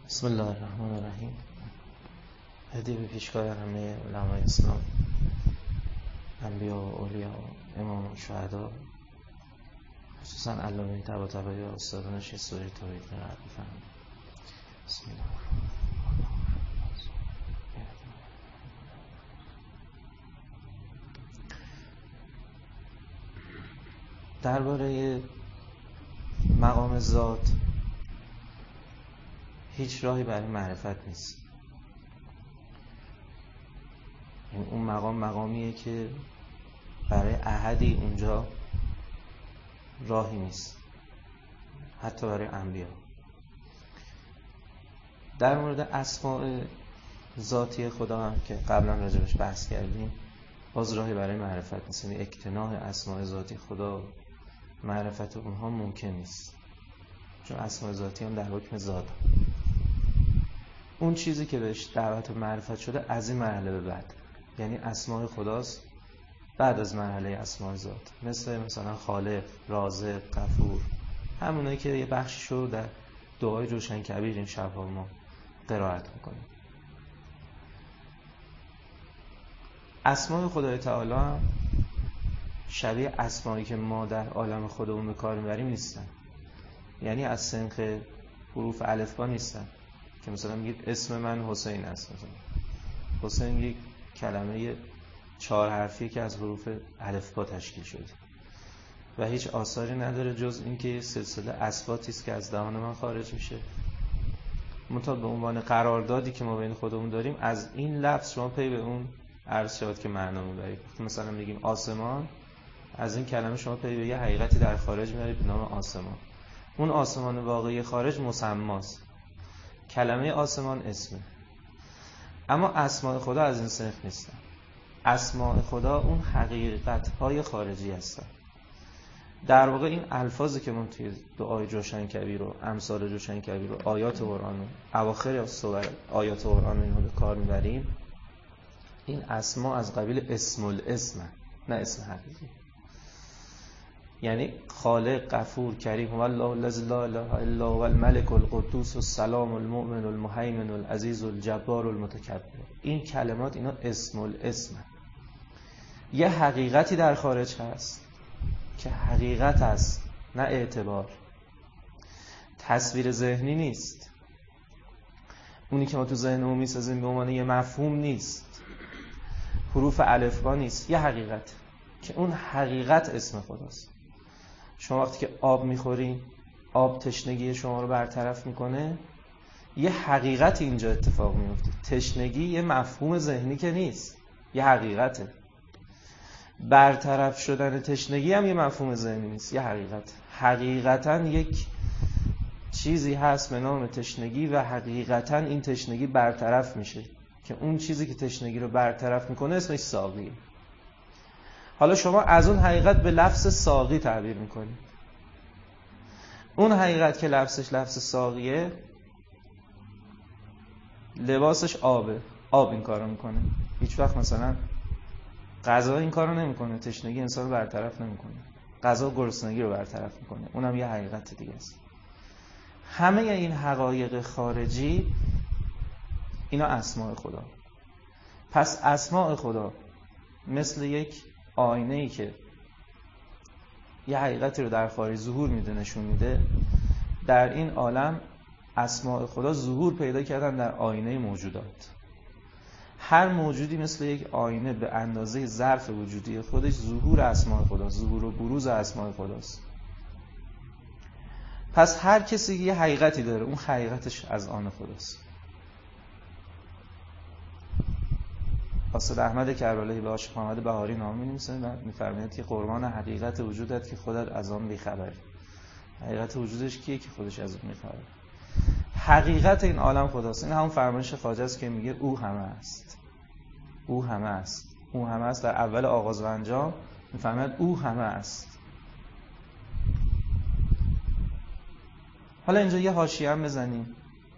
بسم الله الرحمن الرحیم. هدیه به پیشگاه همه علمای اسلام، انبیا و اولیا و امام و شهدا، خصوصا علامه طباطبایی و استادانش سوره توحید قرائت بفرمایید. بسم الله الرحمن الرحیم. درباره مقام ذات هیچ راهی برای معرفت نیست. این اون مقامیه که برای احدی اونجا راهی نیست، حتی برای انبیا. در مورد اسماء ذاتی خدا هم که قبلا راجبش بحث کردیم، باز راهی برای معرفت نیست. یعنی اکتناح اسماء ذاتی خدا، معرفت اونها ممکن نیست، چون اسماء ذاتی هم در حکم ذات. اون چیزی که بهش دعوت و معرفت شده از این مرحله به بعد، یعنی اسماء خداست بعد از مرحله اسماء ذات، مثلا خالق، رازق، غفور، همونایی که یه بخششو در دعای روشنکبیر این شب‌ها ما قرائت میکنیم. اسماء خدای تعالی هم شبیه اسمایی که ما در عالم خودمون به کار میبریم نیستن. یعنی از سنخ حروف الفبا نیستن که مثلا میگید اسم من حسین است. مثلا حسین یک کلمه 4 حرفی که از حروف الفبا تشکیل شده و هیچ آثاری نداره جز اینکه سلسله اصواتی است که از دهان من خارج میشه. منتها به عنوان قراردادی که ما بین خودمون داریم، از این لفظ شما پی به اون عرض شود که معنا میبرید. مثلا میگیم آسمان، از این کلمه شما پی به یه حقیقتی در خارج میبرید به نام آسمان. اون آسمان واقعی خارج مسماست، کلمه آسمان اسمه. اما اسماء خدا از این صنف نیستن. اسماء خدا اون حقیقت‌های خارجی هستن. در واقع این الفاظی که ما توی دعای جوشنکبیر و امثال جوشنکبیر و آیات قرآن و اواخر آیات قرآن اینو به کار میبریم، این اسما از قبیل اسم الاسم، نه اسم حقیقی. یعنی خالق، غفور، کریم، هو الله الذی لا اله الا هو الملک القدوس السلام المؤمن المهیمن العزیز الجبار المتکبر. این کلمات اینا اسم الاسم، یه حقیقتی در خارج هست که حقیقت است، نه اعتبار. تصویر ذهنی نیست، اونی که ما تو ذهنمون میسازیم به عنوان یه مفهوم نیست، حروف الفبا نیست، یه حقیقت که اون حقیقت اسم خداست. شما وقتی که آب میخورین، آب تشنگی شما رو برطرف میکنه، یه حقیقت اینجا اتفاق میفته. تشنگی یه مفهوم ذهنی که نیست، یه حقیقته. برطرف شدن تشنگی هم یه مفهوم ذهنی نیست، یه حقیقت. حقیقتاً یک چیزی هست به نام تشنگی و حقیقتاً این تشنگی برطرف میشه که اون چیزی که تشنگی رو برطرف میکنه اسمش ساقیه. حالا شما از اون حقیقت به لفظ ساقی تعبیر میکنید. اون حقیقت که لفظش لفظ ساقیه، لباسش آبه. آب این کارو میکنه. هیچ وقت مثلا غذا این کارو نمیکنه، تشنگی انسان رو برطرف نمیکنه. غذا گرسنگی رو برطرف میکنه، اونم یه حقیقت دیگه است. همه این حقایق خارجی اینا اسماء خدا. پس اسماء خدا مثل یک آینه‌ای که یه حقیقتی رو در خارج ظهور میده، نشون میده. در این عالم اسماء خدا ظهور پیدا کردن در آینه موجودات. هر موجودی مثل یک آینه به اندازه ظرف وجودی خودش ظهور اسماء خدا، ظهور و بروز اسماء خداست. پس هر کسی یه حقیقتی داره، اون حقیقتش از آن خداست. استاد احمد کربلایی به عاشق محمد بهاری نامه می‌نویسه و می‌فرماید که قربان حقیقت وجودت که خودت از آن بی‌خبری. حقیقت وجودش کیه که خودش از اون بی‌خبره؟ حقیقت این عالم خداست. این همون فرمایش خواجه است که میگه او همه است. او همه است. او همه است. در اول آغاز و انجام می‌فرماید او همه است. حالا اینجا یه حاشیه هم بزنیم.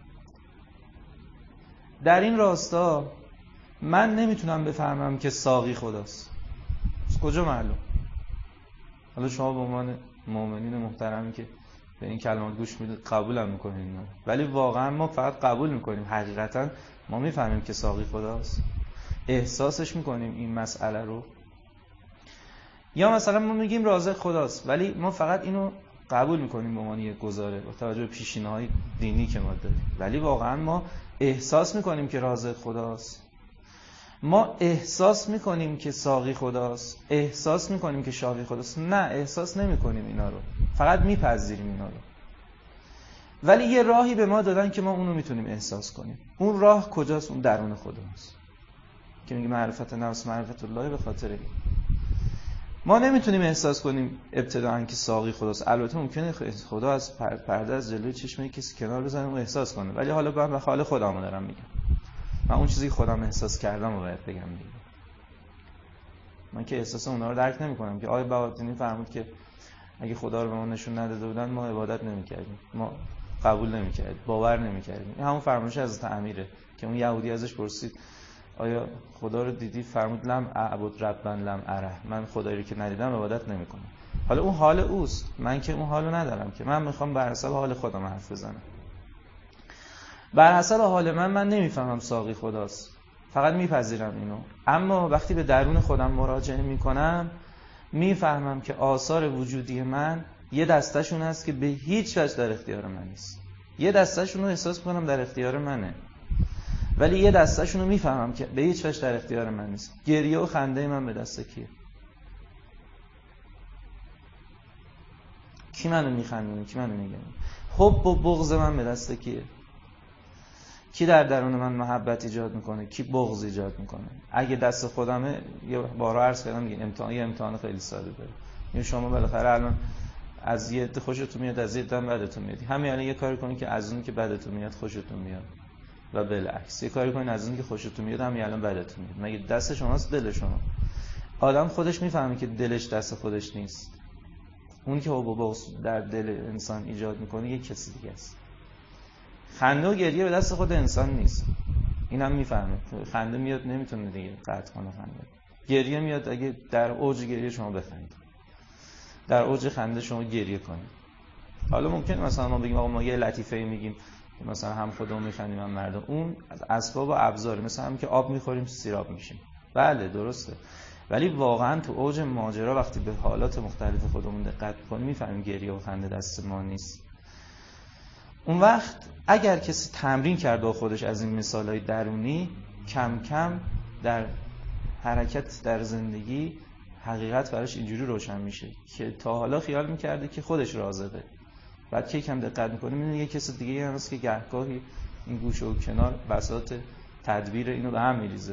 در این راستا من نمیتونم بفهمم که ساقی خداست. از کجا معلوم؟ حالا شما به عنوان مؤمنین محترمی که به این کلمات گوش میدید، قبول هم میکنیم، ولی واقعا ما فقط قبول میکنیم، حقیقتا ما میفهمیم که ساقی خداست، احساسش میکنیم این مسئله رو. یا مثلا ما میگیم رازق خداست، ولی ما فقط اینو قبول میکنیم به عنوان یک گزاره با توجه به پیشینه‌های دینی که ما داریم، ولی واقعا ما احساس میکنیم که رازق خداست، ما احساس میکنیم که ساقی خداست، احساس میکنیم که شافی خداست؟ نه، احساس نمیکنیم اینا رو، فقط میپذیریم اینا رو. ولی یه راهی به ما دادن که ما اونو میتونیم احساس کنیم. اون راه کجاست؟ اون درون خودماست که میگه معرفت نفس معرفت الله. به خاطر این ما نمیتونیم احساس کنیم ابتداً که ساقی خداست. البته ممکنه خدا از پرده از جلوی چشم کسی کنار بزنه و احساس کنه، ولی حالا من به حال خودم دارم میگم، من اون چیزی که خودم احساس کردم رو باید بگم دیگه. من که احساس اونا رو درک نمی‌کنم که آقای بهاءالدین فرمود که اگه خدا رو به ما نشون نداده بودن ما عبادت نمی‌کردیم، ما قبول نمی‌کردیم، باور نمی‌کردیم. این همون فرمایش حضرت امیره که اون یهودی ازش پرسید آیا خدا رو دیدی؟ فرمود لم اعبد ربا لم اره، من خدایی رو که ندیدم عبادت نمی‌کنم. حالا اون حال اوست، من که اون حالو ندارم، که من می‌خوام بر حسب حال خودم حرف بزنم. بر حسب حال من نمیفهمم ساقی خداست، فقط میپذیرم اینو. اما وقتی به درون خودم مراجعه میکنم میفهمم که آثار وجودی من یه دستشون هست که به هیچ وجه در اختیار من نیست. یه دستشون رو احساس میکنم در اختیار منه، ولی یه دستشون رو میفهمم که به هیچ وجه در اختیار من نیست. گریه و خنده من به دست کیه؟ کی منو میخندونه؟ کی منو میگه؟ حب و بغض من به دست کیه؟ کی در درون من محبت ایجاد میکنه؟ کی بغض ایجاد میکنه؟ اگه دست خودمه، یه بارا عرض کردم دیگه، امتحان خیلی ساده داره. یعنی شما بالاخره الان از یه عده خوشتون میاد، از یه عده بدتون میاد. همین الان یه کاری کنید که از اون که بدتون میاد خوشتون میاد و بالعکس. یه کاری کنید از اون که خوشتون میاد همین الان بدتون میاد. مگه دست شماست دل شما؟ آدم خودش میفهمه که دلش دست خودش نیست. اونی که حب در دل انسان ایجاد میکنه یه کسی دیگه است. خنده و گریه به دست خود انسان نیست، اینم میفهمه. خنده میاد نمیتونه دیگه قطع کنه خنده، گریه میاد اگه در اوج گریه شما بخندید، در اوج خنده شما گریه کنید. حالا ممکنه مثلا ما بگیم آقا ما یه لطیفه‌ای میگیم مثلا هم خودمون میخندیم هم مردم، اون از اسباب و ابزار، مثلا هم که آب میخوریم سیراب میشیم، بله درسته، ولی واقعا تو اوج ماجرا وقتی به حالات مختلف خودمون دقت کنیم میفهمیم گریه و خنده دست ما نیست. اون وقت اگر کسی تمرین کرد با خودش از این مثالهای درونی، کم کم در حرکت در زندگی حقیقت براش اینجوری روشن میشه که تا حالا خیال میکرده که خودش رازقه، بعد که یکم دقت میکنه میبینه یه کسی دیگه هم هست که گهگاهی این گوشه و کنار بساط تدبیر اینو به هم میریزه.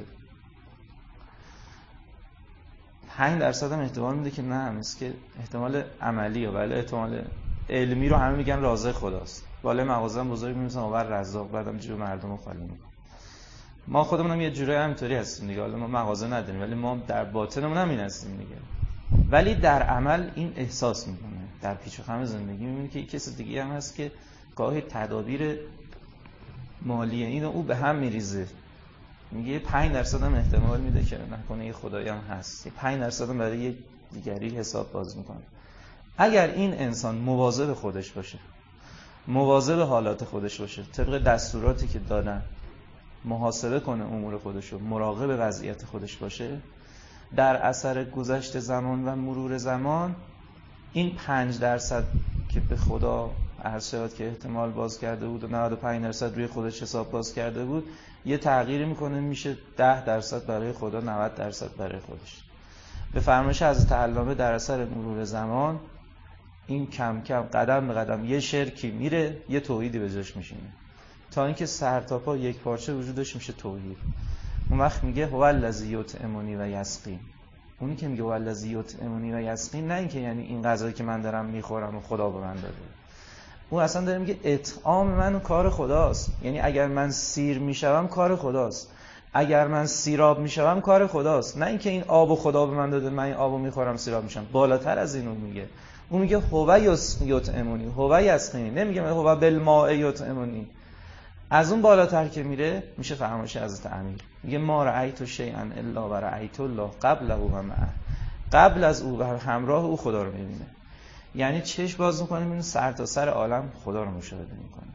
5% هم احتمال میده که نه، هست که احتمال عملیه، ولی احتمال علمی رو همه میگن رازق خداست. بالای مغازه هم بزرگ می‌نویسن آور رزاق، بعدم جیب مردم رو خالی می‌کنه. ما خودمون هم یه جوری همینطوری هستیم دیگه. حالا ما مغازه نداریم ولی ما در باطنمون هم این هستیم دیگه. ولی در عمل این احساس می‌کنه، در پیچ و خم زندگی می‌بینی که کسی دیگه هم هست که گاهی تدابیر مالی اینو او به هم می‌ریزه. میگه 5% هم احتمال میده که نکنه یه خدایی هم هست. 5% هم برای یه دیگری حساب باز می‌کنه. اگر این انسان مواظب خودش باشه، مواظب حالات خودش باشه، طبق دستوراتی که دادن محاسبه کنه امور خودش رو، مراقب وضعیت خودش باشه، در اثر گذشت زمان و مرور زمان این 5% که به خدا عرض شد که احتمال باز کرده بود و 95% روی خودش حساب باز کرده بود، یه تغییری میکنه میشه 10% برای خدا، 90% برای خودش. به فرمایش حضرت علامه در اثر مرور زمان این کم کم قدم به قدم یه شرکی میره یه توحیدی به جاش میشینه، تا اینکه سر تا پا یک پارچه وجودش میشه توحید. اون وقت میگه هو الذی یطعمنی و یسقین. اونی که میگه هو الذی یطعمنی و یسقین، نه اینکه یعنی این غذایی که من دارم میخورم و خدا به من داده، اون اصلا داره میگه اطعام من و کار خداست. یعنی اگر من سیر میشوم کار خداست، اگر من سیراب میشوم کار خداست، نه اینکه این آبو خدا به من داده من این آبو میخورم سیراب میشم. بالاتر از اینو میگه، اون میگه هو یطعمنی هو یسقینی، نمیگه هو بالماء یطعمنی. از اون بالاتر که میره میشه فرمایش حضرت امیر، میگه ما رأیت شیئا الا و رأیت الله قبله و معه، قبل از او و همراه او خدا رو میبینه. یعنی چشم باز میکنیم این سر تا سر عالم خدا رو مشاهده میکنیم.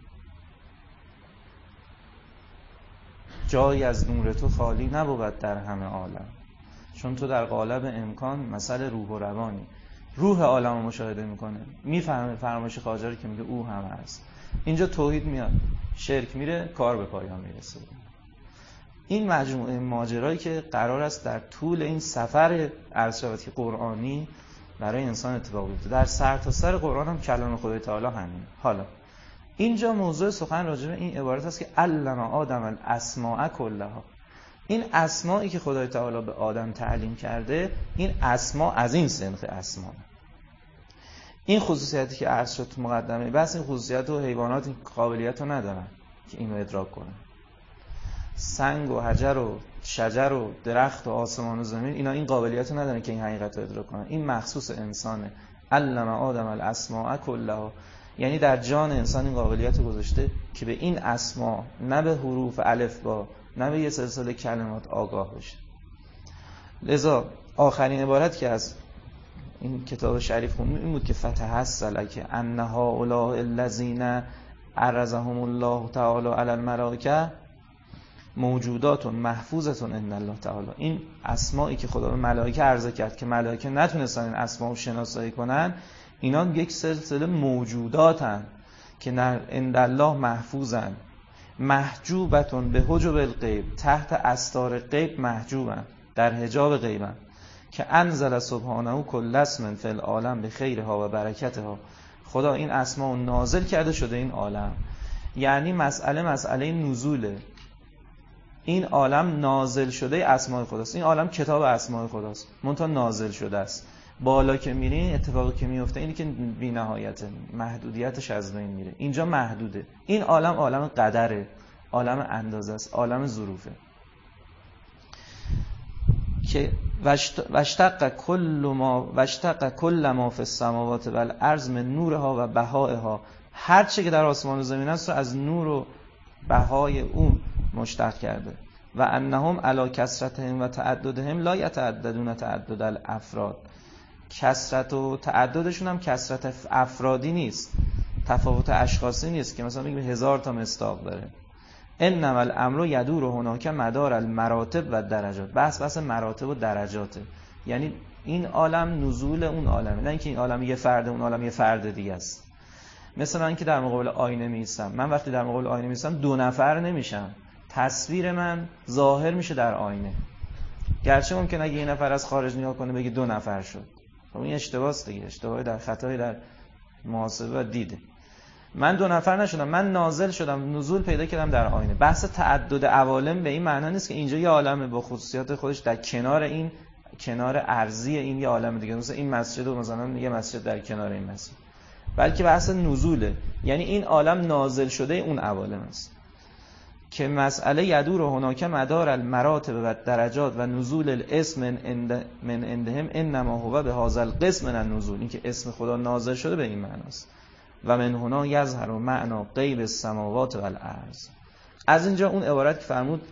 جایی از نور تو خالی نبود در همه عالم، چون تو در قالب امکان مثل روح و روانی. روح عالم رو مشاهده میکنه، میفهمه فرمایش خواجه رو که میگه او همه است. اینجا توحید میاد، شرک میره، کار به پایان میرسه. این مجموعه ماجرایی که قرار است در طول این سفر عرض قرآنی برای انسان اتفاق بیفته، در سر تا سر قرآن هم کلام خدای تعالی همین. حالا اینجا موضوع سخن راجع به این عبارت است که علم آدم الاسماء کلها. این اسمایی که خدای تعالی به آدم تعلیم کرده، این اسما از این صنف اسما. این خصوصیتی که عرض شد تو مقدمه بس، این خصوصیت و حیوانات این قابلیت رو ندارن که اینو ادراک کنن. سنگ و حجر و شجر و درخت و آسمان و زمین، اینا این قابلیت رو ندارن که این حقیقت رو ادراک کنن. این مخصوص انسانه. علم آدم الاسماء کلها، یعنی در جان انسان این قابلیت رو گذاشته که به این اسما، نه به حروف الف با، نه به یه سلسله کلمات آگاه بشه. لذا آخرین عبارت که از این کتاب شریف خوندیم این بود که فتحصل که ان هؤلاء الذین عرضهم الله تعالی علی الملائکه موجودات محفوظه عند الله تعالی. این اسمایی که خدا به ملائکه عرضه کرد که ملائکه نتونستن این اسما رو شناسایی کنن، اینا یک سلسله موجوداتن که عند الله محفوظن، محجوبتون به حجب الغیب، تحت استار غیب محجوبن، در حجاب غیبن، که انزل سبحانه کل اسم فی العالم به خیرها و برکتها. خدا این اسما رو نازل کرده شده این عالم. یعنی مسئله نزوله. این عالم نازل شده اسماء خداست. این عالم کتاب اسماء خداست، منتها نازل شده است. بالا که میرین اتفاقی که میفته اینی که بی نهایته، محدودیتش از بین میره. اینجا محدوده. این عالم قدره، عالم اندازه است، عالم ظروفه. که واشتق کل ما فی السماوات و الارض من نورها و بهائها. هر چه که در آسمان و زمین است رو از نور و بهای اون مشتق کرده. و انهم علی کثرتهم و تعددهم لا یتعددون تعدد الافراد. کثرت و تعددشون هم کثرت افرادی نیست، تفاوت اشخاصی نیست که مثلا بگیم 1000 تا مصداق داره. انما الامر یدور هناک مدار المراتب و درجات. بس مراتب و درجاته. یعنی این عالم نزول اون عالمه، نه اینکه این عالم یه فرد اون عالم یه فرد دیگه است. مثلا اینکه در مقابل آینه میستم، من وقتی در مقابل آینه میستم 2 نفر نمیشم، تصویر من ظاهر میشه در آینه. گرچه ممکنه اگه یه نفر از خارج نگاه کنه بگه 2 نفر شد، خب این اشتباهه دیگه، اشتباهی در خطایی در محاسبه و دیده. من 2 نفر نشدم، من نازل شدم، نزول پیدا کردم در آینه. بحث تعدد عوالم به این معنا نیست که اینجا یه عالمه با خصوصیات خودش در کنار این، کنار ارضی این یه عالم دیگه، مثلا این مسجد و مثلا یه مسجد در کنار این مسجد، بلکه بحث نزوله. یعنی این عالم نازل شده اون عوالم است که مسئله یدور هناک مدار المراتب و درجات و نزول الاسم من عندهم انما هو به هذا القسم من النزول. این که اسم خدا نازل شده به این معناست. و من هنا یظهر معنا غیب السماوات و الارض. از اینجا اون عبارت که فرمود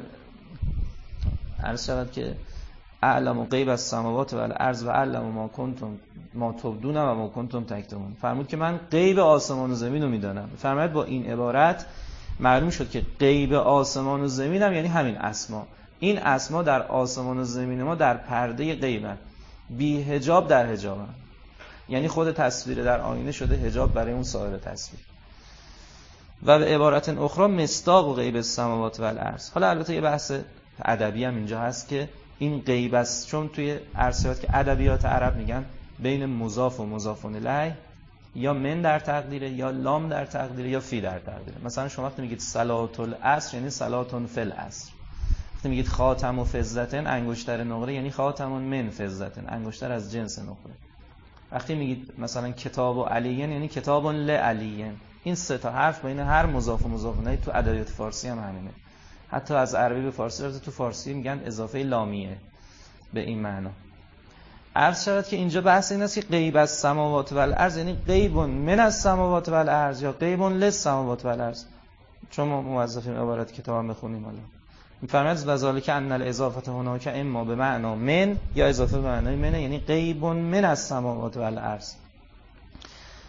عرض شود که اعلم غیب السماوات و الارض و اعلم ما تبدون و ما کنتم تکتمون. فرمود که من غیب آسمان و زمین رو میدانم. فرمود با این عبارت معلوم شد که غیب آسمان و زمین هم یعنی همین اسما. این اسما در آسمان و زمین ما در پرده غیبن، بی حجاب در حجابن. یعنی خود تصویر در آینه شده حجاب برای اون سایر تصویر. و به عبارت اخرى مصداق غیب السماوات و الارض. حالا البته یه بحث ادبی هم اینجا هست که این غیب است، چون توی ارسیات که ادبیات عرب میگن بین مضاف و مضاف الیه یا من در تقدیره، یا لام در تقدیره، یا فی در تقدیره. مثلا شما وقتی میگید صلات العصر یعنی صلاتون فی العصر. وقتی میگید خاتم و فضتن انگشتر نقره یعنی خاتم من فضتن، انگشتر از جنس نقره. وقتی میگید مثلا کتاب و علیین یعنی کتاب لعلیین. این 3 تا حرف بین هر مضاف و مضاف الیه تو ادبیات فارسی هم همینه. حتی از عربی به فارسی رفته تو فارسی میگن اضافه لامیه به این معنا. عرض شود که اینجا بحث این است که غیب از سماوات و الارض یعنی غیب من از سماوات و الارض یا غیب للسماوات و الارض. چون ما موظفیم عبارت کتاب بخونیم. حالا میفرماید وذالک ان الاضافه هناک اما به معنا من یا اضافه به معنای من، یعنی غیب من از سماوات و الارض.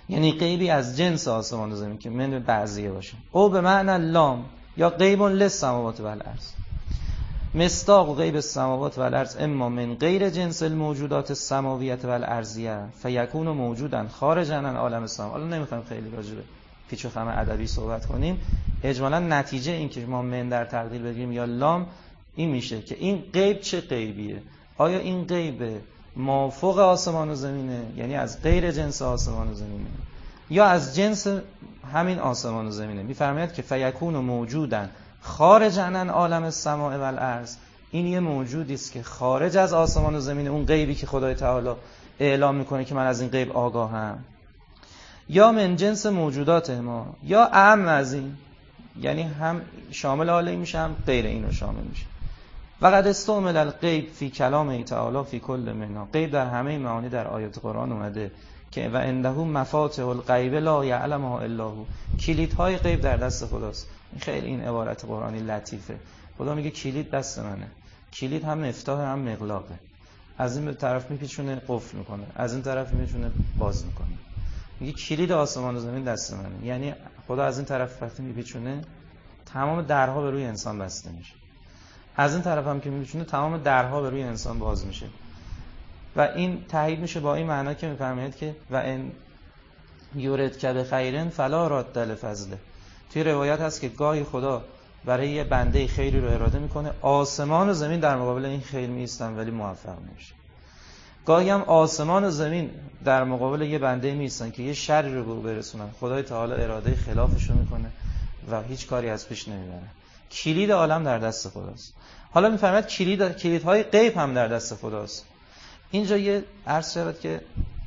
یعنی غیبی از جنس آسمان و زمین که من بعضیه باشه. او به معنی لام یا غیب للسماوات و الارض. مصداق غیب السماوات و الارض اما من غیر جنس الموجودات السماویه و الارضیه فیکون موجودا خارجا عن عالم السماء. حالا نمیخوایم خیلی راجع به پیچ و خم ادبی صحبت کنیم. اجمالا نتیجه این که ما من در تقدیر بگیریم یا لام این میشه که این غیب چه غیبیه؟ آیا این غیب مافوق آسمان و زمینه، یعنی از غیر جنس آسمان و زمینه، یا از جنس همین آسمان و زمینه؟ میفرماید که فیکون موجودا خارج عن عالم السماء و الارض. این یه موجودی است که خارج از آسمان و زمینه، اون غیبی که خدای تعالی اعلام میکنه که من از این غیب آگاهم، یا من جنس موجودات ما، یا اعم از این، یعنی هم شامل حاله میشه هم غیر اینو شامل میشه. و قد استعمل الغیب فی کلام تعالی فی کل منا. غیب در همه معانی در آیات قرآن اومده که و عنده مفاتح الغیب لا یعلمها الا هو. کلیدهای غیب در دست خداست. خیلی این عبارت قرآنی لطیفه. خدا میگه کلید دست منه. کلید هم مفتاح هم مغلاقه. از این طرف میپیچونه قفل میکنه، از این طرف میپیچونه باز میکنه. میگه کلید آسمان و زمین دست منه. یعنی خدا از این طرف وقتی میپیچونه تمام درها به روی انسان بسته میشه، از این طرف هم که میپیچونه تمام درها به روی انسان باز میشه. و این تایید میشه با این معنا که میفرماید که و ان یرید که بخیرن فلا راد لفضله. توی روایت هست که گاهی خدا برای یه بنده خیری رو اراده میکنه، آسمان و زمین در مقابل این خیر میستن ولی موفق نمیشه. گاهی هم آسمان و زمین در مقابل یه بنده میستن که یه شری رو به او برسونن، خدای تعالی اراده خلافش رو میکنه و هیچ کاری از پیش نمیبره. کلید عالم در دست خداست. حالا میفرماید کلیدهای غیب هم در دست خداست. اینجا یه عرض شد که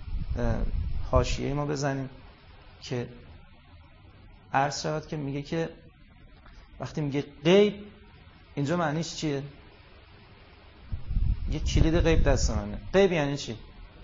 حاشیه ما بزنیم که عرض شد که میگه که وقتی میگه غیب اینجا معنیش چیه؟ یه کلید غیب دست منه. غیب یعنی چی؟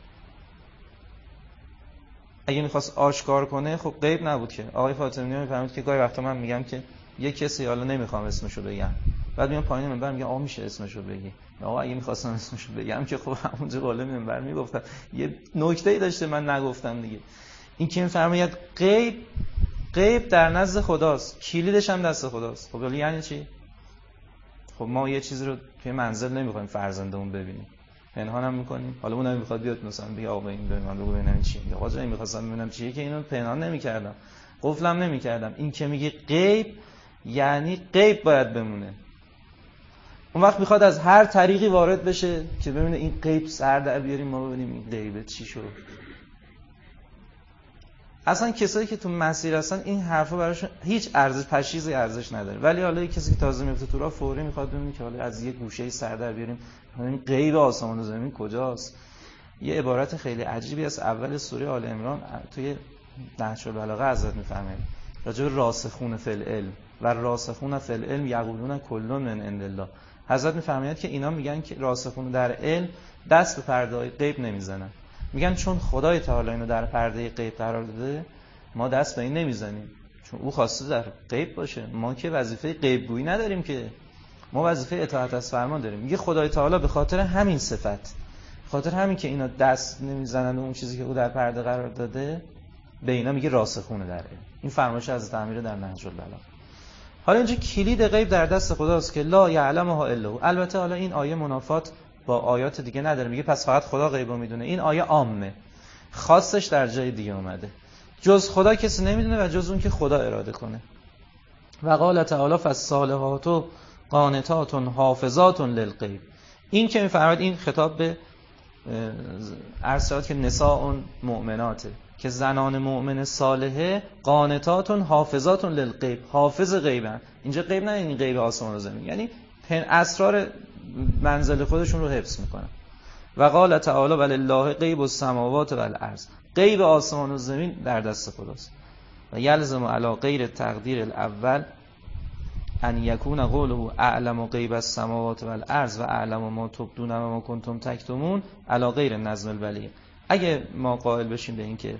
اگه میخواست آشکار کنه خب غیب نبود که. آقای فاطمی میفهمید که گاهی وقتا من میگم که یه کسی حالا نمیخوام اسمشو بگم، بعد میام پایین منبر میگم آقا میشه اسمشو بگی. آقا اگه میخواستم اسمشو بگم که خب همونجا بالا منبر میگفتم. یه نکته‌ای داشته من نگفتم دیگه. این که میفرماید غیب در نزد خداست، کلیدش هم دست خداست. خب یعنی چی؟ خب ما یه چیزی رو توی منزل نمیخوایم فرزندمون ببینیم، پنهان هم میکنیم. حالا اون نمیخواد بیاد مثلا بگه آقا این به من بگو ببینم چیه. آقا جان میخواستم ببینم چیه که اینو پنهان نمیکردم، قفلم نمیکردم. این که میگه غیب یعنی غیب باید بمونه. اون وقت میخواد از هر طریقی وارد بشه که ببینه این غیب سر در بیاریم ما ببینیم این غیبه چی شد. اصلا کسایی که تو مسیر هستن این حرفا براشون هیچ ارزش پشیزی ارزش نداره، ولی حالا کسی که تازه میفته تو راه فوری میخواد ببینه که حالا از یه گوشه سر در بیاریم این غیب آسمان و زمین کجاست. یه عبارت خیلی عجیبی از اول سوره آل عمران توی نهج البلاغه حضرت میفرمایند راجع به راسخون فی العلم و راسخون فی العلم یقولون کل من عند الله. حضرت میفرمایند که اینا میگن که راسخون در علم دست به پرده غیب نمیزنن. میگن چون خدای تعالی اینو در پرده غیب قرار داده ما دست به این نمیزنیم، چون او خواسته در غیب باشه. ما که وظیفه غیب گویی نداریم که، ما وظیفه اطاعت از فرمان داریم. میگه خدای تعالی به خاطر همین صفت، به خاطر همین که اینا دست نمیزنن اون چیزی که او در پرده قرار داده به اینا میگه راسخونه در علم. این فرمایش از تعمیر در نهج البلاغه. حالا اینجا کلید غیب در دست خداست که لا یعلمها الا هو. البته حالا این آیه منافات با آیات دیگه نداره، میگه پس فقط خدا غیبو میدونه. این آیه عامه، خاصش در جای دیگه اومده. جز خدا کسی نمیدونه و جز اون که خدا اراده کنه. و قال تعالی فالصالحات قانتات حافظات للغیب. این که میفرماید این خطاب به ارسالات که نساء مؤمناته، که زنان مؤمن صالحه قانتات حافظات للغیب، حافظ غیبن. اینجا غیب نه این غیب آسمان و زمین، یعنی اسرار منزل خودشون رو حفظ میکنن. و قال تعالی ولله غیب السماوات و الارض. غیب آسمان و زمین در دست خداست. و یلزم علی غیر تقدیر الاول ان یکون قوله اعلم غیب السماوات و الارض و اعلم ما تبدون و ما کنتم تکتمون علی غیر نظم البلیغ. اگه ما قائل بشیم به این که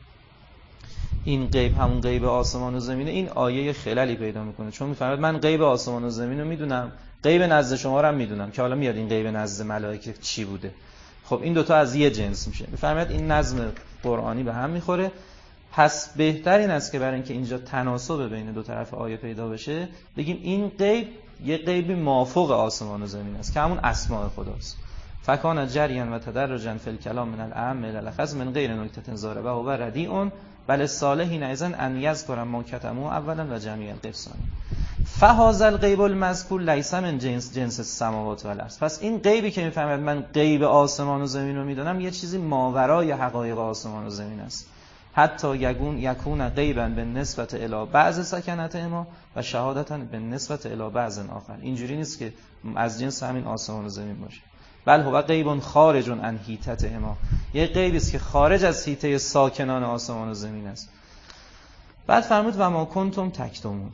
این غیب همون غیب آسمان و زمینه، این آیه خللی پیدا میکنه. چون میفرماید من غیب آسمان و زمین رو میدونم، غیب نزد شما رو هم میدونم، که حالا میاد این غیب نزد ملائکه چی بوده. خب این دوتا از یه جنس میشه. میفرماید این نظم قرآنی به هم میخوره. پس بهتر این است که برای اینکه اینجا تناسب بین دو طرف آیه پیدا بشه بگیم این غیب یه غیب مافوق آسمان و زمین است که همون اسماء خداست. فکان جریان و تدرجا فی الکلام من الاعم الی الاخذ من غیر نکته ضاربه و ردیء بل الصالح حینئذ ان یذکر ما کتموا اولا و جمیع الغیب ثانیا. فهذا الغیب المذکور لیس من جنس السماوات و الارض. پس این غیبی که میفهمد من غیب آسمان و زمین رو میدونم یه چیزی ماورای حقایق آسمان و زمین است. حتی یکون غیبا به نسبت الی بعض سکنتهما و شهادتا به نسبت الی بعض آخر. اینجوری نیست که از جنس همین آسمان و زمین باشه. بل هو غیب خارج عن حیطتهما. یه غیبی است که خارج از حیطه ساکنان آسمان و زمین است. بعد فرمود و ما کنتم تکتمون.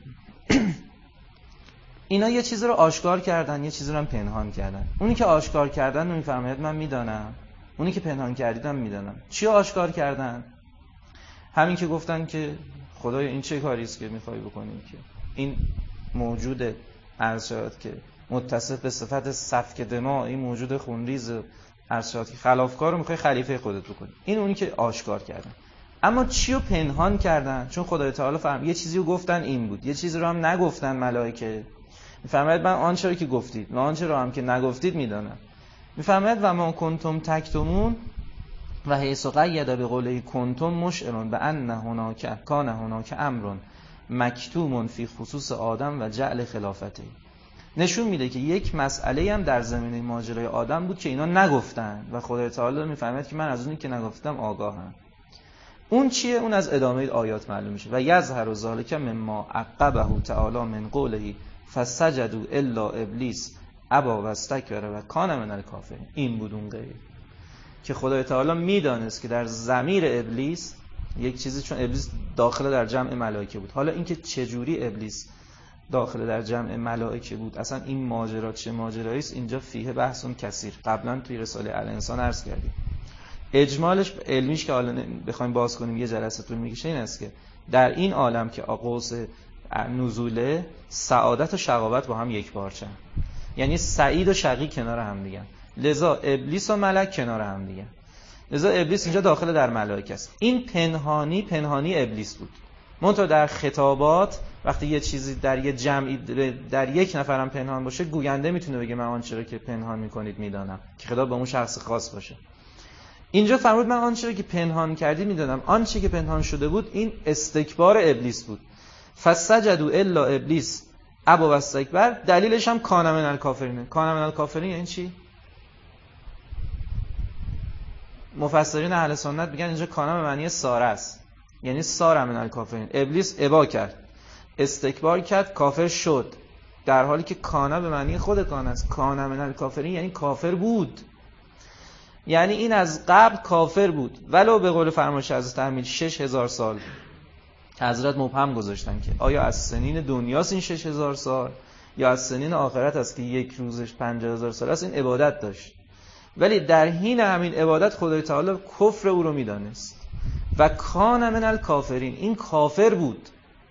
اینا یه چیزی رو آشکار کردن، یه چیزی رو هم پنهان کردن. اونی که آشکار کردن رو میفرماید من میدانم، اونی که پنهان کردیدم میدانم. چی آشکار کردن؟ همین که گفتن که خدایا این چه کاری است که میخوای بکنیم که این موجود ارشاد که متصف به صفت سفک دماء، این موجود خونریز ارشاد که خلافکار رو میخوای خلیفه خودت بکنی. این اونی که آشکار کردن. اما چی رو پنهان کردن؟ چون خدای تعالی فرمود یه چیزی رو گفتن این بود، یه چیزی رو هم نگفتن ملائکه. میفرماید من آنچه رو که گفتید و آنچه رو هم که نگفتید میدانم. میفرماید و ما کنتم تکتمون و حیث قید به قوله کنتم مشعر به ان هناک کان هناک امر مکتوم فی خصوص آدم و جعل خلافته. نشون میده که یک مسئله هم در زمینه ماجرای آدم بود که اینا نگفتن و خدای تعالی میفرماید که من از اونی که نگفتم آگاهم. اون چیه؟ اون از ادامه آیات معلوم میشه. و یظهر ذلک مما عقبه تعالی من قوله فسجدوا الا ابلیس ابا واستکبر و کان من الکافرین. این بود اون غیب که خدای تعالی میدانست که در ضمیر ابلیس یک چیزی، چون ابلیس داخل در جمع ملائکه بود. حالا اینکه چجوری ابلیس داخل در جمع ملائکه بود، اصلا این ماجرا چه ماجرایی است، اینجا فیه بحثون کثیر. قبلا توی رساله الانسان عرض کردیم. اجمالش علمیش که حالا بخوایم باز کنیم یه جلسه طول میکشه این است که در این عالم که قوس نزوله، سعادت و شقاوت با هم یک پارچه، یعنی سعید و شقی کنار هم دیگه. لذا ابلیس و ملک کنار هم دیگه. لذا ابلیس اینجا داخل در ملائکه است. این پنهانی ابلیس بود. منتها در خطابات وقتی یه چیزی در یه جمعی در یک نفرم پنهان باشه، گوینده میتونه بگه من آنچه را که پنهان میکنید میدانم، که خطاب به اون شخص خاص باشه. اینجا فرمود من آنچه را که پنهان کردی میدانم. آنچه که پنهان شده بود این استکبار ابلیس بود. فسجدوا الا ابلیس ابا واستکبر. دلیلش هم کان من الکافرین. کان من الکافرین یعنی چی؟ مفسرین اهل سنت میگن اینجا کان به معنی ساره است، یعنی سار من الکافرین. ابلیس ابا کرد، استکبار کرد، کافر شد، در حالی که کان به معنی خود کان است. کان من الکافرین یعنی کافر بود، یعنی این از قبل کافر بود. ولو به قول فرمایش حضرت امیر 6000 سال حضرت مبهم گذاشتن که آیا از سنین دنیاست این 6000 سال یا از سنین آخرت است که یک روزش 50000 سال است. این عبادت داشت، ولی در حین همین عبادت خدای تعالی کفر او رو میدانست و کان من الکافرین. این کافر بود.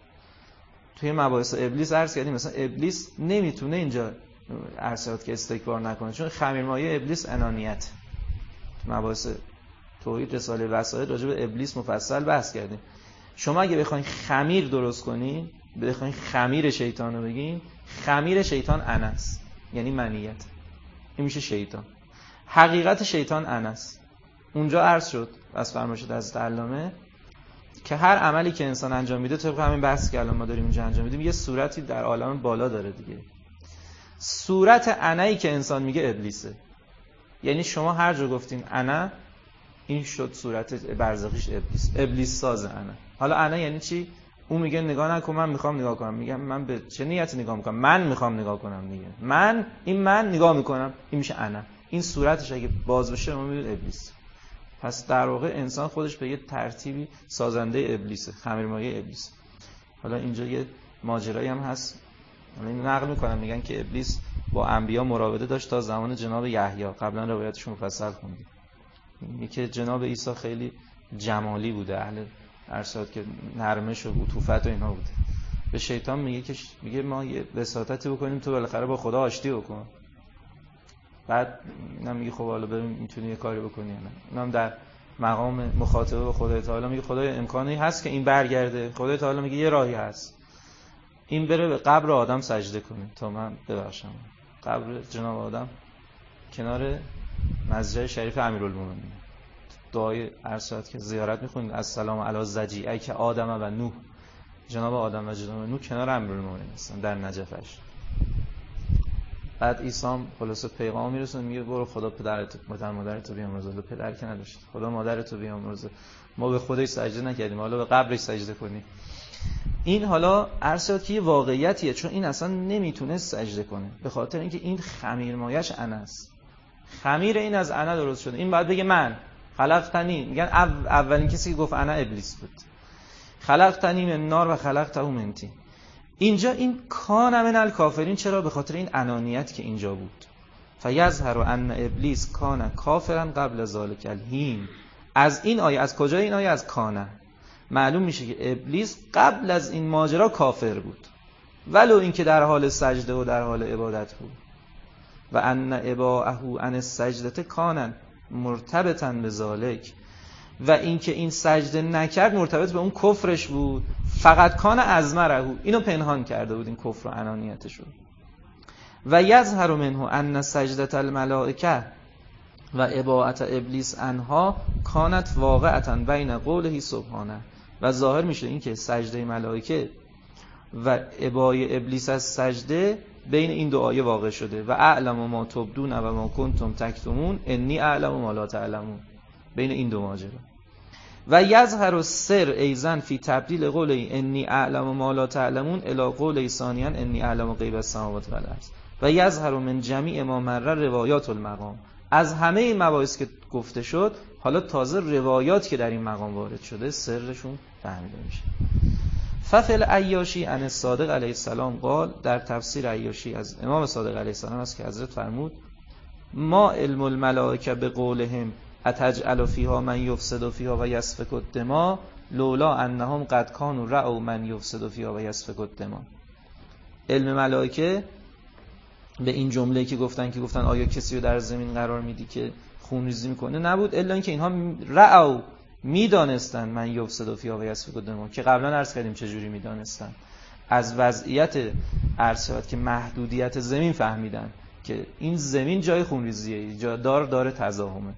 توی مباحث ابلیس عرض کردیم مثلا ابلیس نمیتونه اینجا عرض که استکبار نکنه، چون خمیرمایه ابلیس انانیت. تو مباحث توحید رساله وسائل راجع به ابلیس مفصل بحث کردیم. شما اگه بخواید خمیر درست کنی، بخواید خمیر شیطان رو بگین، خمیر شیطان انس، یعنی منیت. این میشه شیطان. حقیقت شیطان انس. اونجا عرض شد از فرمایش حضرت علامه که هر عملی که انسان انجام میده طبق همین بحثی که الان ما داریم اینجا انجام میدیم یه صورتی در عالم بالا داره دیگه. صورت انایی که انسان میگه ابلیسه. یعنی شما هر جا گفتین انا، این شد صورت برزخیش ابلیس. ابلیس ساز انا. حالا انا یعنی چی؟ اون میگه نگاه نکن، من میخوام نگاه کنم. میگم من به چه نیتی نگاه میکنم؟ من میخوام نگاه کنم دیگه. من نگاه میکنم. این میشه انا. این صورتش اگه باز بشه ما میگیم ابلیس. پس در واقع انسان خودش به یه ترتیبی سازنده ابلیسه، خمیرمایه ابلیس. حالا اینجا یه ماجرایی هم هست، حالا این نقل میکنم، میگن که ابلیس با انبیا مراوده داشت تا زمان جناب یحیی. قبلا روایتش مفصل خوندیم. میگه که جناب عیسی خیلی جمالی بوده، اهل ارشاد که نرمش و عطوفت و اینا بوده. به شیطان میگه ما یه وساطتی بکنیم تو بالاخره با خدا آشتی بکن. بعد اینا میگه خب حالا ببین میتونی یه کاری بکنی یا نه. اونم در مقام مخاطبه با خدای تعالی میگه خدای امکانی هست که این برگرده؟ خدای تعالی میگه یه راهی هست، این بره به قبر آدم سجده کنه تا من ببخشم. قبر جناب آدم کنار مسجد شریف امیرالمومنین، دعای ارشاد که زیارت میخونید السلام علی ضجیعی که آدم و نوح، جناب آدم و جناب نوح کنار امیرالمومنین هستن در نجفش. بعد عیسی خلاص پیغام میرسونه میگه برو خدا پدرت مادرت رو بیامرزه. پدر که نداشت، خدا مادرت رو بیامرزه. ما به خودش سجده نکردیم حالا به قبرش سجده کنیم. این حالا ارشاد که یه واقعیتیه، چون این اصلا نمیتونست سجده کنه به خاطر اینکه این خمیر مایش انا است. خمیر این از انا درست شده. این باید بگه من خلقتنی، میگن اولین کسی که گفت انا ابلیس بود. خلقتنی من نار و خلقته من طین. اینجا این کان من الکافرین، چرا؟ به خاطر این انانیت که اینجا بود. فیظهر ان ابلیس کان کافرا قبل ذلک الحین. از این آیه، از کجا این آیه؟ از کانه معلوم میشه که ابلیس قبل از این ماجرا کافر بود، ولو اینکه در حال سجده و در حال عبادت بود. و ان اباءه عن السجده کانن مرتبطا بذلک، و اینکه این سجده نکرد مرتبط به اون کفرش بود. فقط کان ازمره، اینو پنهان کرده بود این کفر و انانیتشو. و یظهر منه ان سجده الملائکه و اباءت ابلیس عنها کانت واقعتا بین قوله سبحانه. و ظاهر میشه این که سجده ملائکه و ابای ابلیس از سجده بین این دو آیه واقع شده. و اعلم ما تبدون و ما کنتم تکتمون انی اعلم ما لا تعلمون، بین این دو ماجرا. و یظهر السر ایضا فی تبدیل قوله انی اعلم ما لا تعلمون الی قوله ثانیا انی اعلم غیب السماوات و الارض. و یظهر من جمیع ما مر روایات المقام. از همه این مباحث که گفته شد حالا تازه روایات که در این مقام وارد شده سرشون فهمیده میشه. ففل عیاشی عن الصادق علیه السلام قال، در تفسیر عیاشی از امام صادق علیه السلام است که حضرت فرمود ما علم الملائکه به قولهم اتجعل فیها من یفسد فیها و یسفک الدماء لولا انهم قد کانوا رأوا من یفسد فیها و یسفک الدماء. علم ملائکه به این جمله که گفتن آیا کسی رو در زمین قرار میدی که خونریزی میکنه نبود، الا اینکه اینها رأوا میدانستن من یفسد فیها و یسفک الدماء، که قبلا عرض کردیم چه جوری میدانستن. از وضعیت عرض شد که محدودیت زمین فهمیدن که این زمین جای خونریزیه، داره تزاحمه.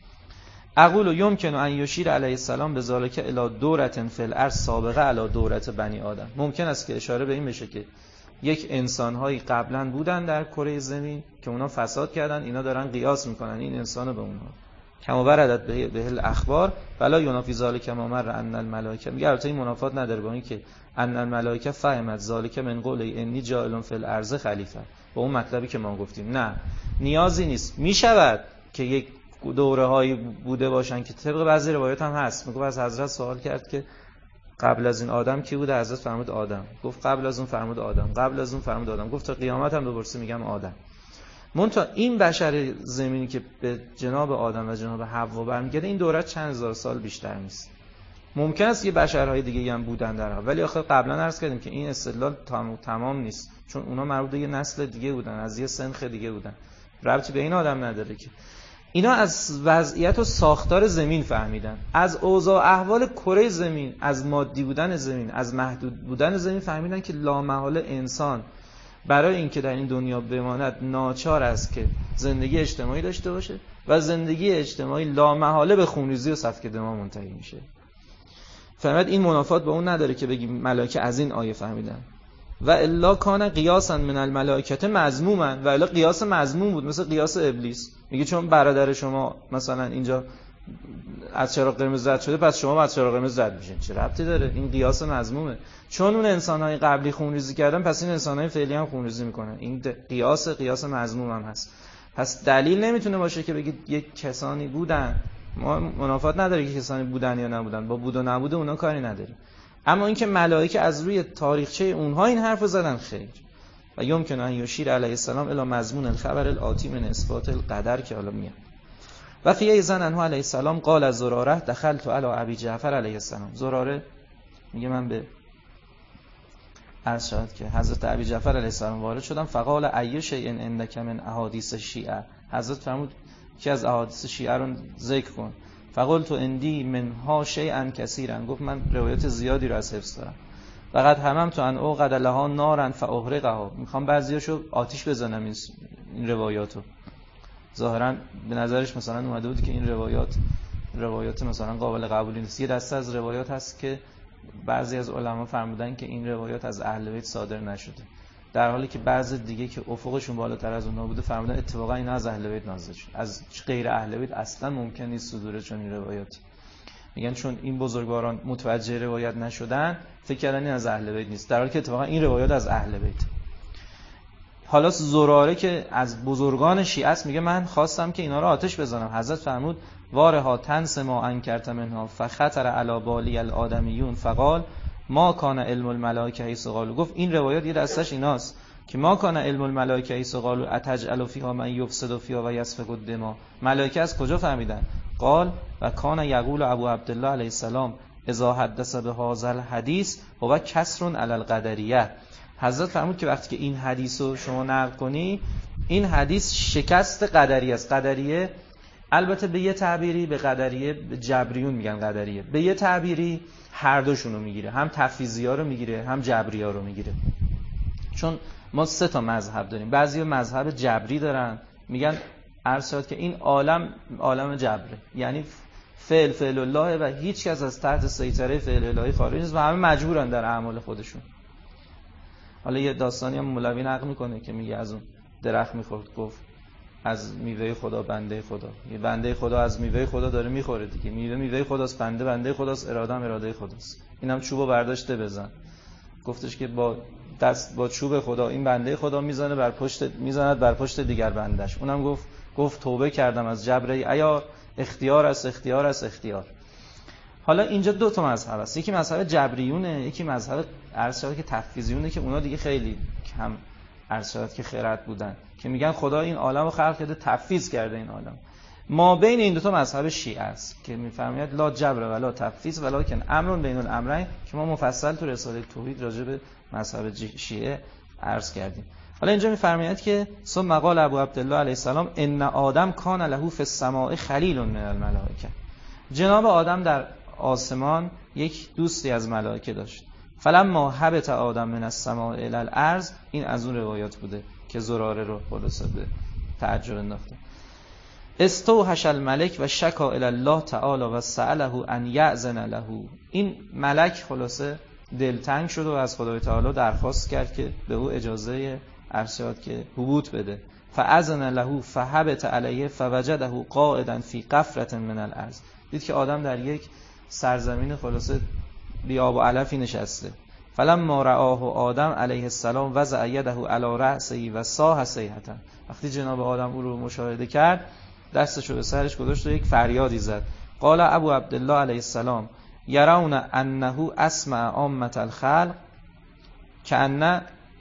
اقول یمکن ان یشیر علیه السلام به ذالک الی دورة فی الارض سابقه علی دورة بنی آدم. ممکن است که اشاره به این بشه که یک انسان‌هایی قبلا بودن در کره زمین که اونا فساد کردن، اینا دارن قیاس میکنن این انسانو به اونها. کما وردت به الاخبار ولا ینافی ذالک ما مر ان الملائکه. میگه البته این منافات نداره با اینکه ان الملائکه فهمت ذالک من قول انی جاعل فی الارض خلیفه، با اون مطلبی که ما گفتیم. نه نیازی نیست، میشود که یک دوره‌هایی بوده باشن که طبق بعضی روایات هم هست. میگه از حضرت سوال کرد که قبل از این آدم کی بوده؟ حضرت فرمود آدم. گفت قبل از اون فرمود آدم، قبل از اون فرمود آدم. گفت تا قیامت هم بپرسی میگم آدم. منتها این بشر زمینی که به جناب آدم و جناب حوا برمیگرده این دوره چند هزار سال بیشتر نیست. ممکن است یه بشرهای دیگه هم بودن در ولی آخر قبلا عرض کردیم که این استدلال تمام نیست، چون اونا مربوط به یه نسل دیگه بودن، از یه سنخ دیگه بودن، ربطی به این آدم نداره. که اینا از وضعیت و ساختار زمین فهمیدن، از اوضاع احوال کره زمین، از مادی بودن زمین، از محدود بودن زمین فهمیدن که لامحاله انسان برای اینکه در این دنیا بماند ناچار است که زندگی اجتماعی داشته باشه و زندگی اجتماعی لامحاله به خونریزی و سفک دماء منتهی میشه. فهمید این منافات با اون نداره که بگیم ملائکه از این آیه فهمیدن. و الا کان قیاسا من الملائکه مذموما، و الا قیاس مذموم بود، مثل قیاس ابلیس. میگه چون برادر شما مثلا اینجا از چراغ قرمز رد شده پس شما از چراغ قرمز رد میشین. چه ربطی داره؟ این قیاس مذمومه. چون اون انسان‌های قبلی خونریزی کردن پس این انسان‌های فعلی هم خونریزی میکنن. این قیاس مذموم هم هست. پس دلیل نمیتونه باشه که بگید یک کسانی بودن، ما منافات نداره که کسانی بودن یا نبودن، با بود و نبود اونا کاری نداریم. اما اینکه ملائکه از روی تاریخچه اونها این حرفو زدن خیر. و یمکن ان یشیر علیه السلام الی مضمون الخبر الاتی من اثبات القدر که حالا میاد. و فی ایضا انه علیه السلام قال از زراره دخلت علی ابی جعفر علیه السلام. زراره میگه من به عرض شد که حضرت ابی جعفر علیه السلام وارد شدم. فقال ای شیء عندک من احادیث شیعه. حضرت فرمود که از احادیث شیعه رو ذکر کن. فقلت اندی منها شیئا کثیرا، گفت من روایات زیادی رو از حفظ دارم. فقط هممت ان اوقد لها نارا فاحرقها، میخوام بعضیاشو آتیش بزنم این روایاتو. ظاهرا به نظرش مثلا اومده بود که این روایات مثلا قابل قبولی نیست. یه دسته از روایات هست که بعضی از علما فرمودن که این روایات از اهل بیت صادر نشده، در حالی که بعضی دیگه که افقشون بالاتر از اونها بوده فرمودن اتفاقا اینا از اهل بیت نازل شد. از غیر اهل بیت اصلا ممکن نیست صدور چنین روایاتی. میگن چون این بزرگواران متوجه روایت نشدن فکر کردن این از اهل بیت نیست، در حالی که اتفاقا این روایات از اهل بیت. حالا زراره که از بزرگان شیعه است میگه من خواستم که اینا رو آتش بزنم. حضرت فرمود وارها تنس ما انکرت منها فخطر علی بالی الادمیون فقال ما کان علم الملائکه حیث قالوا. گفت این روایات یه دستش ایناست که ما کان علم الملائکه حیث قالوا اتجعل فیها من یفسد فیها و یسفک الدماء. ملائکه از کجا فهمیدن؟ قال و کان یقول ابو عبدالله علیه السلام اذا حدث بهذا الحدیث هو کسر علی القدریه. حضرت فرمود که وقتی که این حدیث رو شما نقل کنی این حدیث شکست قدریه است. قدریه البته به یه تعبیری به قدریه به جبریون میگن قدریه، به یه تعبیری هر دوشون رو میگیره، هم تفویضی‌ها رو میگیره هم جبری‌ها رو میگیره. چون ما 3 تا مذهب داریم. بعضی مذهب جبری دارن، میگن عرض شد که این عالم جبره، یعنی فعل الله و هیچ کس از تحت سیطره فعل الهی خارج نیست و همه مجبورن در اعمال خودشون. حالا یه داستانی هم مولوی نقل میکنه که میگه از اون درخت میخورد، گفت از میوه خدا بنده خدا. یه بنده خدا از میوه خدا داره میخوره دیگه، میوه خداست، بنده خداست، اراده خداست. اینم چوبو برداشته بزن. گفتش که با چوب خدا این بنده خدا میزند بر پشت دیگر بندش. اونم گفت توبه کردم از جبر عیار، اختیار است. حالا اینجا 2 تا مذهب است، یکی مذهب جبریونه، یکی مذهب عرض شد که تفویضیونه که اونا دیگه خیلی کم عرض شد که خرد بودن، که میگن خدا این عالم رو خلق کرده، تفویض کرده این عالم. ما بین این 2 تا مذهب شیعه است که میفرماید لا جبر ولا تفویض ولکن امر بین الامرین، که ما مفصل تو رساله توحید راجع به مذهب شیعه عرض کردیم. حالا اینجا میفرماید که ثم قال ابو عبدالله علیه السلام ان آدم کان له فی السماء خلیل من الملائکه. جناب آدم در آسمان یک دوستی از ملائکه داشت. فلما هبط آدم من السماء الی الارض، این از اون روایات بوده که زراره رو خلاصه به تعجب انداخته. استوحش الملک و شکا الی الله تعالی و سأله ان یأذن له. این ملک خلاصه دلتنگ شد و از خدای تعالی درخواست کرد که به او اجازه ارشاد که هبوط بده. فاذن له فهبط علیه فوجده قاعدا فی قفرة من الارض. دید که آدم در یک سرزمین خلاصه بی آب و علفی نشسته. فلما رآه آدم علیه السلام وضع یده علی رأسه و صاح صیحة. وقتی جناب آدم او رو مشاهده کرد دستش رو به سرش گذاشت و یک فریادی زد. قال ابو عبدالله علیه السلام یرون انه اسمع عامة الخلق، کأن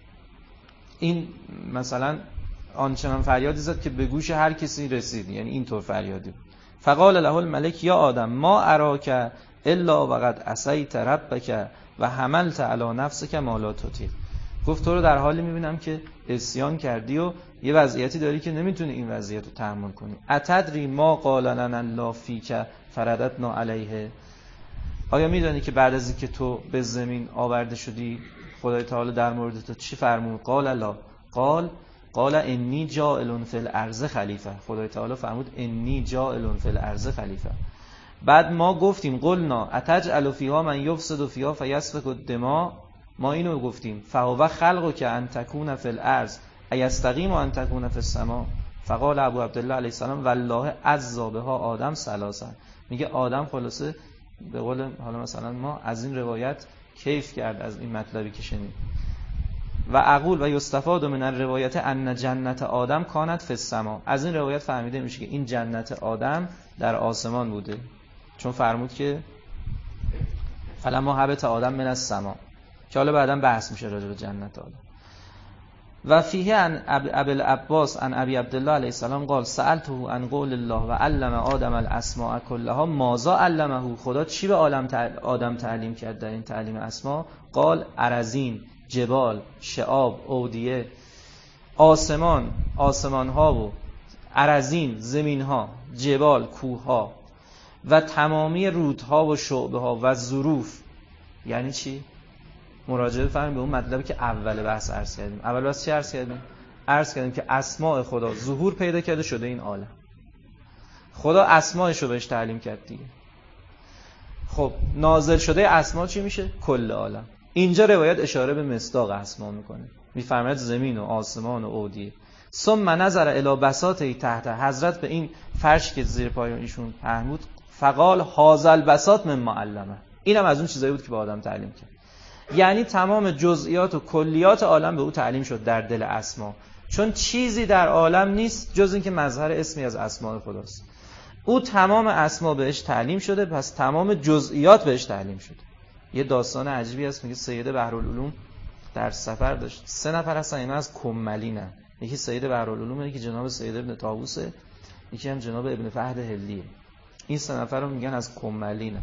این مثلا آنچنان فریادی زد که به گوش هر کسی رسید، یعنی اینطور فریادی. فقال له الملک یا آدم ما اراک الا وقد عصیت ربک و حملت علی نفسک ما لا تطیق. گفت تو رو در حالی میبینم که عصیان کردی و یه وضعیتی داری که نمیتونی این وضعیت رو تحمل کنی. اتدری ما قال لنا الله فیک فرددنا علیه. آیا میدانی که بعد از اینکه تو به زمین آورده شدی خدای تعالی در مورد تو چی فرمود؟ قال لا قال انی جاعل فی الارض خلیفه. خدای تعالی فرمود انی جاعل فی الارض خلیفه. بعد ما گفتیم قلنا اتجعل فیها من یفسد فیها فیسفک الدماء. ما اینو گفتیم فهو خلقک ان تکون فی الارض ایستقیم ان تکون فی السماء. فقال ابو عبدالله علیه السلام والله عزا بها آدم ثلاثا. میگه آدم خلاصه به قول حالا مثلا ما از این روایت کیف کرد، از این مطلبی که شنید. و اقول و یستفاد من الروایت ان جنت آدم کانت فی السماء. از این روایت فهمیده میشه که این جنت آدم در آسمان بوده، چون فرمود که فلما هبط آدم من السماء، که حالا بعداً بحث میشه راجع به جنت آدم. و فیه عن ابی العباس عن ابی عبدالله علیه السلام قال سألته عن قول الله و علم آدم الاسماء کلها ماذا علمه. خدا چی به آدم تعلیم کرد در این تعلیم اسما؟ قال ارزین، جبال، شعاب، اودیه، آسمان ها و ارزین، زمین ها، جبال، کوه ها، و تمامی رودها و شعبه ها و ظروف. یعنی چی؟ مراجعه بفرمایید به اون مطلبی که اول بحث عرض کردیم. اول بحث چی عرض کردیم؟ عرض کردیم که اسماء خدا ظهور پیدا کرده شده این عالم. خدا اسماءش رو بهش تعلیم کرد دیگه. خب نازل شده اسما چی میشه؟ کل عالم. اینجا روایت اشاره به مصداق اسما میکنه، میفرماید زمین و آسمان و اودیه. ثم نظر الی بساطه تحت، حضرت به این فرش که زیر پای ایشون پهن بود فقال هذا البساط مما علمه. اینم از اون چیزایی بود که به آدم تعلیم کرد. یعنی تمام جزئیات و کلیات عالم به او تعلیم شد در دل اسما، چون چیزی در عالم نیست جز این که مظهر اسمی از اسماء خداست. او تمام اسما بهش تعلیم شده، پس تمام جزئیات بهش تعلیم شده. یه داستان عجیبی هست، میگه سید بحرالعلوم در سفر داشت، 3 نفر هستن، اینا از کملینن. یکی سید بحرالعلوم، یکی جناب سید ابن طاووسه، یکی هم جناب ابن فهد هلیه. این 3 نفر رو میگن از کملینن.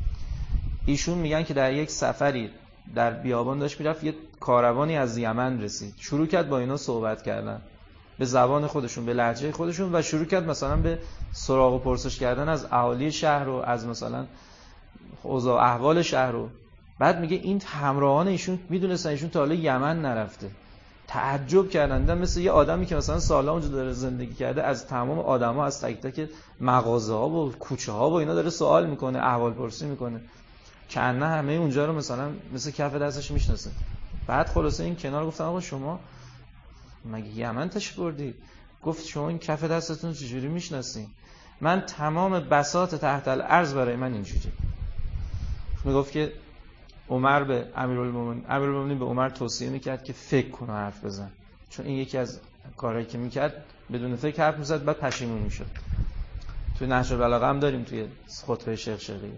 ایشون میگن که در یک سفری در بیابان داشت میرفت، یه کاروانی از یمن رسید، شروع کرد با اینا صحبت کردن به زبان خودشون، به لهجه خودشون، و شروع کرد مثلا به سراغ و پرسش کردن از اهالی شهر و از مثلا اوضاع احوال شهر. رو بعد میگه این همراهان ایشون میدونستن ایشون تا حالا یمن نرفته، تعجب کردن. دیدن مثل یه آدمی که مثلا سالها اونجا داره زندگی کرده از تمام آدما، از تک تک مغازه‌ها و کوچه‌ها و اینا داره سوال میکنه، احوال پرسی میکنه، که نه همه اونجا رو مثلا مثل کف دستش میشناسه. بعد خلاصه این کنار گفتن آقا شما مگه یمن تشریف بردید؟ گفت شما این کف دستتون چجوری میشناسین؟ من تمام بساط تحت الارض برای من اینجوری. میگفت که عمر به امیرالمومنین به عمر توصیه میکرد که فکر کن و حرف بزن، چون این یکی از کارهایی که میکرد بدون فکر حرف میزد بعد پشیمون میشد. توی نهج البلاغه هم داریم توی خطبه شیخ شقیقی.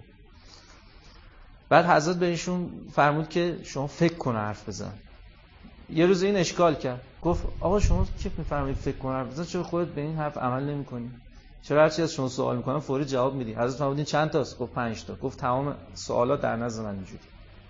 بعد حضرت به ایشون فرمود که شما فکر کن و حرف بزن. یه روز این اشکال کرد، گفت آقا شما کی میفرمایید فکر کن و حرف بزن، چرا خودت به این حرف عمل نمی‌کنی؟ چرا هر چی از شما سوال میکنم فوری جواب میدی؟ حضرت فرمودین چند تاست؟ گفت 5 تا. گفت تمام سوالات در نظر من اینجوری.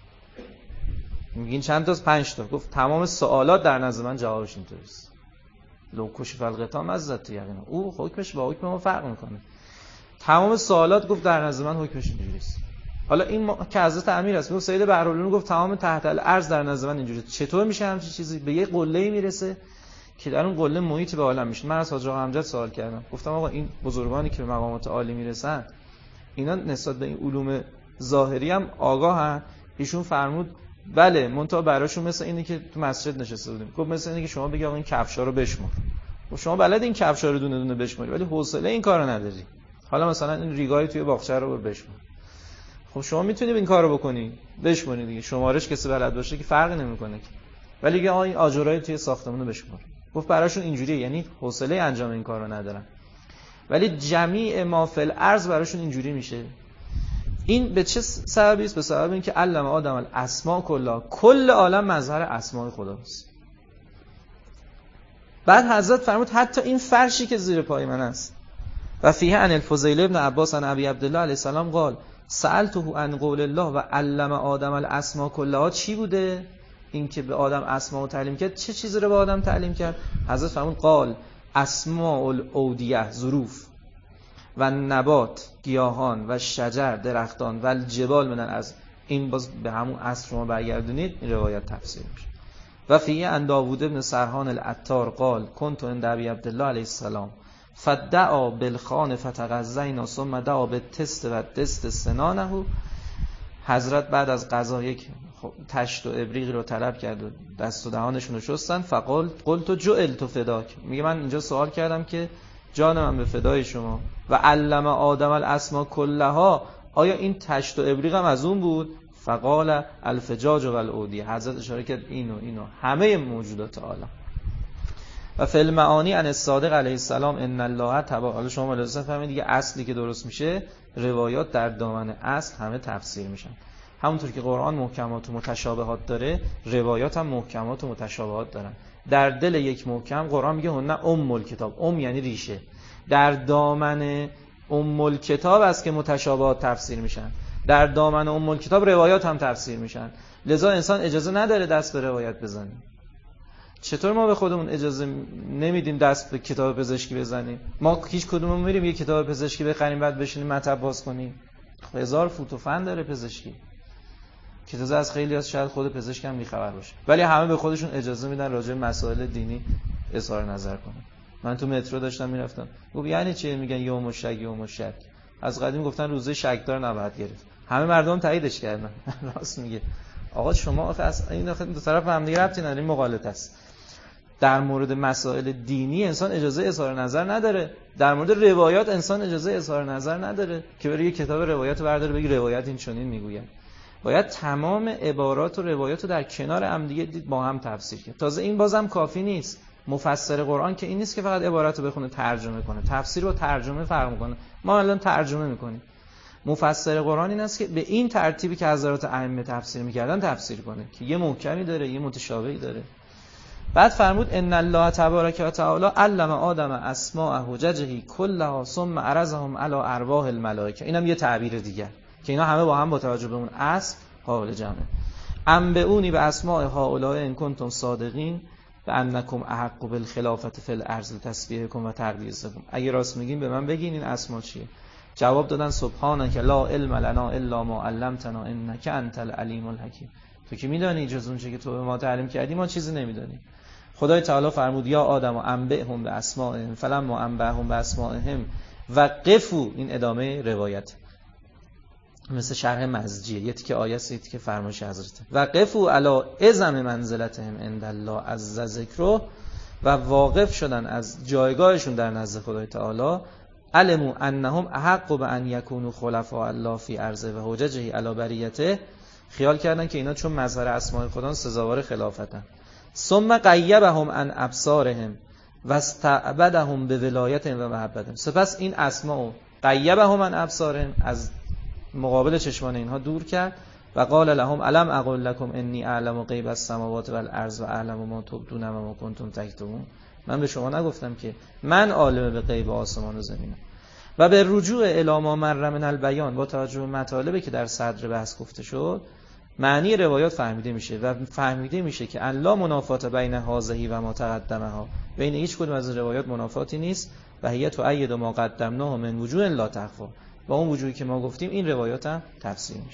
میگین چند تاست؟ 5 تا. گفت تمام سوالات در نظر من جوابش اینطوریست. لو کشف الغطا مزت یقینا. او حکمش با حکم ما فرق میکنه. تمام سوالات گفت در نظر من حکمش اینجوریست. حالا این که حضرت امیر است، گفت سید بحرالعلوم گفت تمام تحت الارض در نظر من اینجوریه. چطور میشه همچین چیزی؟ به یه قله‌ای میرسه که در اون قله محیط به عالم میشه. من از حاج آقا امجد سوال کردم، گفتم آقا این بزرگانی که به مقامات عالی میرسن اینا نسبت به این علوم ظاهری هم آگاهن؟ ایشون فرمود بله، منتها براشون مثل اینه که تو مسجد نشسته بودیم. گفت مثل اینه که شما بگی آقا این کفشا رو بشمار. و شما بلد این کفشا رو دونه دونه بشماری ولی حوصله این کارو نداری. حالا مثلا این ریگای توی باغچه رو بشمار. خب شما میتونید این کارو بکنی، بشماری دیگه. شمارش کسی بلد باشه که فرقی نمیکنه که. ولی میگه آقا این آجرای توی ساختمون رو بشمار. گفت براشون اینجوریه، یعنی حوصله انجام این کارو ندارن. ولی جمیع ما فی الارض براشون اینجوری میشه. این به چه سببی است؟ به سبب اینکه علم آدم الاسماء کلها، کل عالم مظهر اسماء خداست. بعد حضرت فرمود حتی این فرشی که زیر پای من است. و فیه عن الفضیل ابن عباس عن ابی عبدالله علیه السلام قال سألته عن قول الله و علم آدم الاسماء کلها. چی بوده؟ این که به آدم اسماء تعلیم کرد. چه چیزی رو به آدم تعلیم کرد؟ حضرت فرمود قال اسماء الاودیه ظروف و نبات گیاهان و شجر درختان و الجبال من الارض. این باز به همون اصل شما برگردونید این روایت تفسیر میشه. و فیه عن داوود ابن سرحان العطار قال کنت عند ابی عبدالله علیه السلام فدعا بالخان فتغذینا ثم دعا بالتست و دست سنانه. حضرت بعد از غذا یک تشت و ابریق رو طلب کرد و دست و دهانشون رو شستن. قلت جعلت فداک. میگه من اینجا سوال کردم که جان من به فدای شما. و علم آدم الاسماء کلها. آیا این تشت و ابریق هم از اون بود؟ فقال الفجاج و الاودیه. حضرت اشاره کرد اینو همه موجودات عالم. و فی المعانی عن الصادق علیه السلام ان الله تبارک. حالا شما ملاحظه فهمید دیگه اصلی که درست میشه روایات در دامن اصل همه تفسیر میشن. همونطور که قرآن محکمات و متشابهات داره روایات هم محکمات و متشابهات دارن. در دل یک محکم قرآن میگه هن ام الکتاب. یعنی ریشه. در دامن ام الکتاب است که متشابهات تفسیر میشن. در دامن ام الکتاب روایات هم تفسیر میشن. لذا انسان اجازه نداره دست به روایت بزنه. چطور ما به خودمون اجازه نمیدیم دست به کتاب پزشکی بزنیم؟ ما هیچ کدوممون میریم یه کتاب پزشکی بخریم بعد بشینیم مطب باز کنیم؟ هزار فوت و فن داره پزشکی که تازه از خیلی از شاید خود پزشک هم بی‌خبر باشه، ولی همه به خودشون اجازه میدن راجع به مسائل دینی اظهار نظر کنن. من تو مترو داشتم میرفتم، گفت یعنی چی میگن یوم الشک؟ از قدیم گفتن روزه شکدار نباید گرفت. همه مردم تاییدش کردن. راست میگه. آقا شما آخه این دو طرف هم دیگه ربطی نداره، این مغالطه است. در مورد مسائل دینی انسان اجازه اظهار نظر نداره. در مورد روایات انسان اجازه اظهار نظر نداره که بره یه کتاب روایت برداره بگی روایت این چنین میگوید. باید تمام عبارات و روایات رو در کنار هم دیگه دید، با هم تفسیر کرد. تازه این بازم کافی نیست. مفسر قرآن که این نیست که فقط عبارت رو بخونه ترجمه کنه. تفسیر و ترجمه فرق میکنه. ما الان ترجمه میکنیم. مفسر قرآن این است که به این ترتیبی که حضرات ائمه تفسیر میکردن تفسیر کنه که یه محکمی داره، یه متشابهی داره. بعد فرمود ان الله تبارک و تعالی علم آدم اسماء حججه کلها ثم عرضهم علی ارواح الملائکه. اینم یه تعبیر دیگه که اینا همه با هم با توجه به اون اصل حال جمعه. انبئونی به اسماء هؤلاء ان کنتم صادقین فانکم احق بالخلافه فی الارض تسبیحکم و تقدیسکم. اگه راست میگین به من بگین این اسما چیه. جواب دادن سبحانک لا علم لنا الا ما علمتنا انک انت العلیم الحکیم. تو که میدونی جز اون چیزی که تو به ما تعلیم کردی ما چیزی نمیدونیم. خدای تعالی فرمود یا آدم انبئهم به اسمائهم فلما انبئهم به اسمائهم وقفوا. این ادامه روایت مثل شرح مزجیه، یه تیکه آیه است، یه تیکه فرمایش حضرت. وقفوا علی اعظم منزلتهم عند الله عز ذکره. و واقف شدن از جایگاهشون در نزد خدای تعالی. علموا انهم احق بان یکونوا خلفاء الله فی ارضه و حججه علی بریته. خیال کردن که اینا چون مظهر اسماء خدا سزاوار خلافتن. ثم قیبهم عن ابصارهم و استعبدهم به ولایت و محبتهم. سپس این اسماء قیبهم عن ابصارهم از مقابل چشمان اینها دور کرد و قال لهم الم اقل لكم انی اعلم غیب السماوات والارض و اعلم ما تبدون و ما کنتم تکتمون. من به شما نگفتم که من عالم به غیب آسمان و زمینم. و به رجوع الی ما مر من البیان، با توجه به مطالبی که در صدر بحث گفته شد معنی روایات فهمیده میشه و فهمیده میشه که الله منافات بین هذه و ما تقدمها. بین هیچ کدوم از روایات منافاتی نیست و هي تؤید ما قدمناه من وجوه لا تخفى. با اون وجوهی که ما گفتیم این روایات هم تفسیر میشه.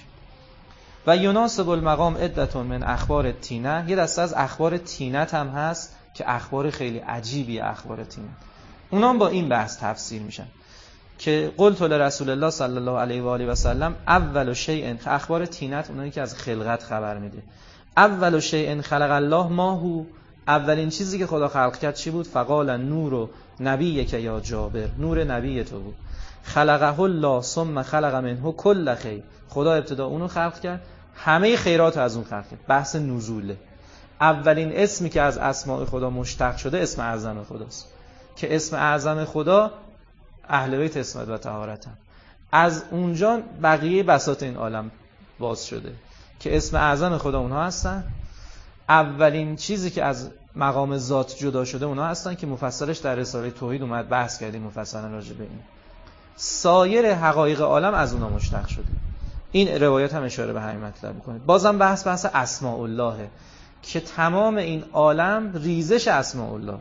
و یناسب المقام عدة من اخبار تینه. یه دسته از اخبار تینت هم هست که اخبار خیلی عجیبی اخبار تینت. اونا هم با این بحث تفسیر میشن که قلت لرسول الله صلی الله علیه و آله و سلم اول شیء. اخبار تینت اونایی که از خلقت خبر میده. اول شیء خلق الله ما هو. اولین چیزی که خدا خلق کرد چی بود؟ فقال نور نبیک یا جابر. نور نبی تو بود. خلقه الله ثم خلق منه کل خیر. خدا ابتدا اونو خلق کرد، همه خیرات از اون خلق کرد. بحث نزوله. اولین اسمی که از اسماء خدا مشتق شده اسم اعظم خداست که اسم اعظم خدا اهل بیت عصمت و طهارت هم. از اونجا بقیه بساط این عالم باز شده که اسم اعظم خدا اونها هستن. اولین چیزی که از مقام ذات جدا شده اونها هستن که مفصلش در رساله توحید اومد، بحث کردیم مفصلا راجع به این. سایر حقایق عالم از اونها مشتق شده. این روایت هم اشاره به همین مطلب میکنه. بازم بحث اسماء الله که تمام این عالم ریزش اسماء الله.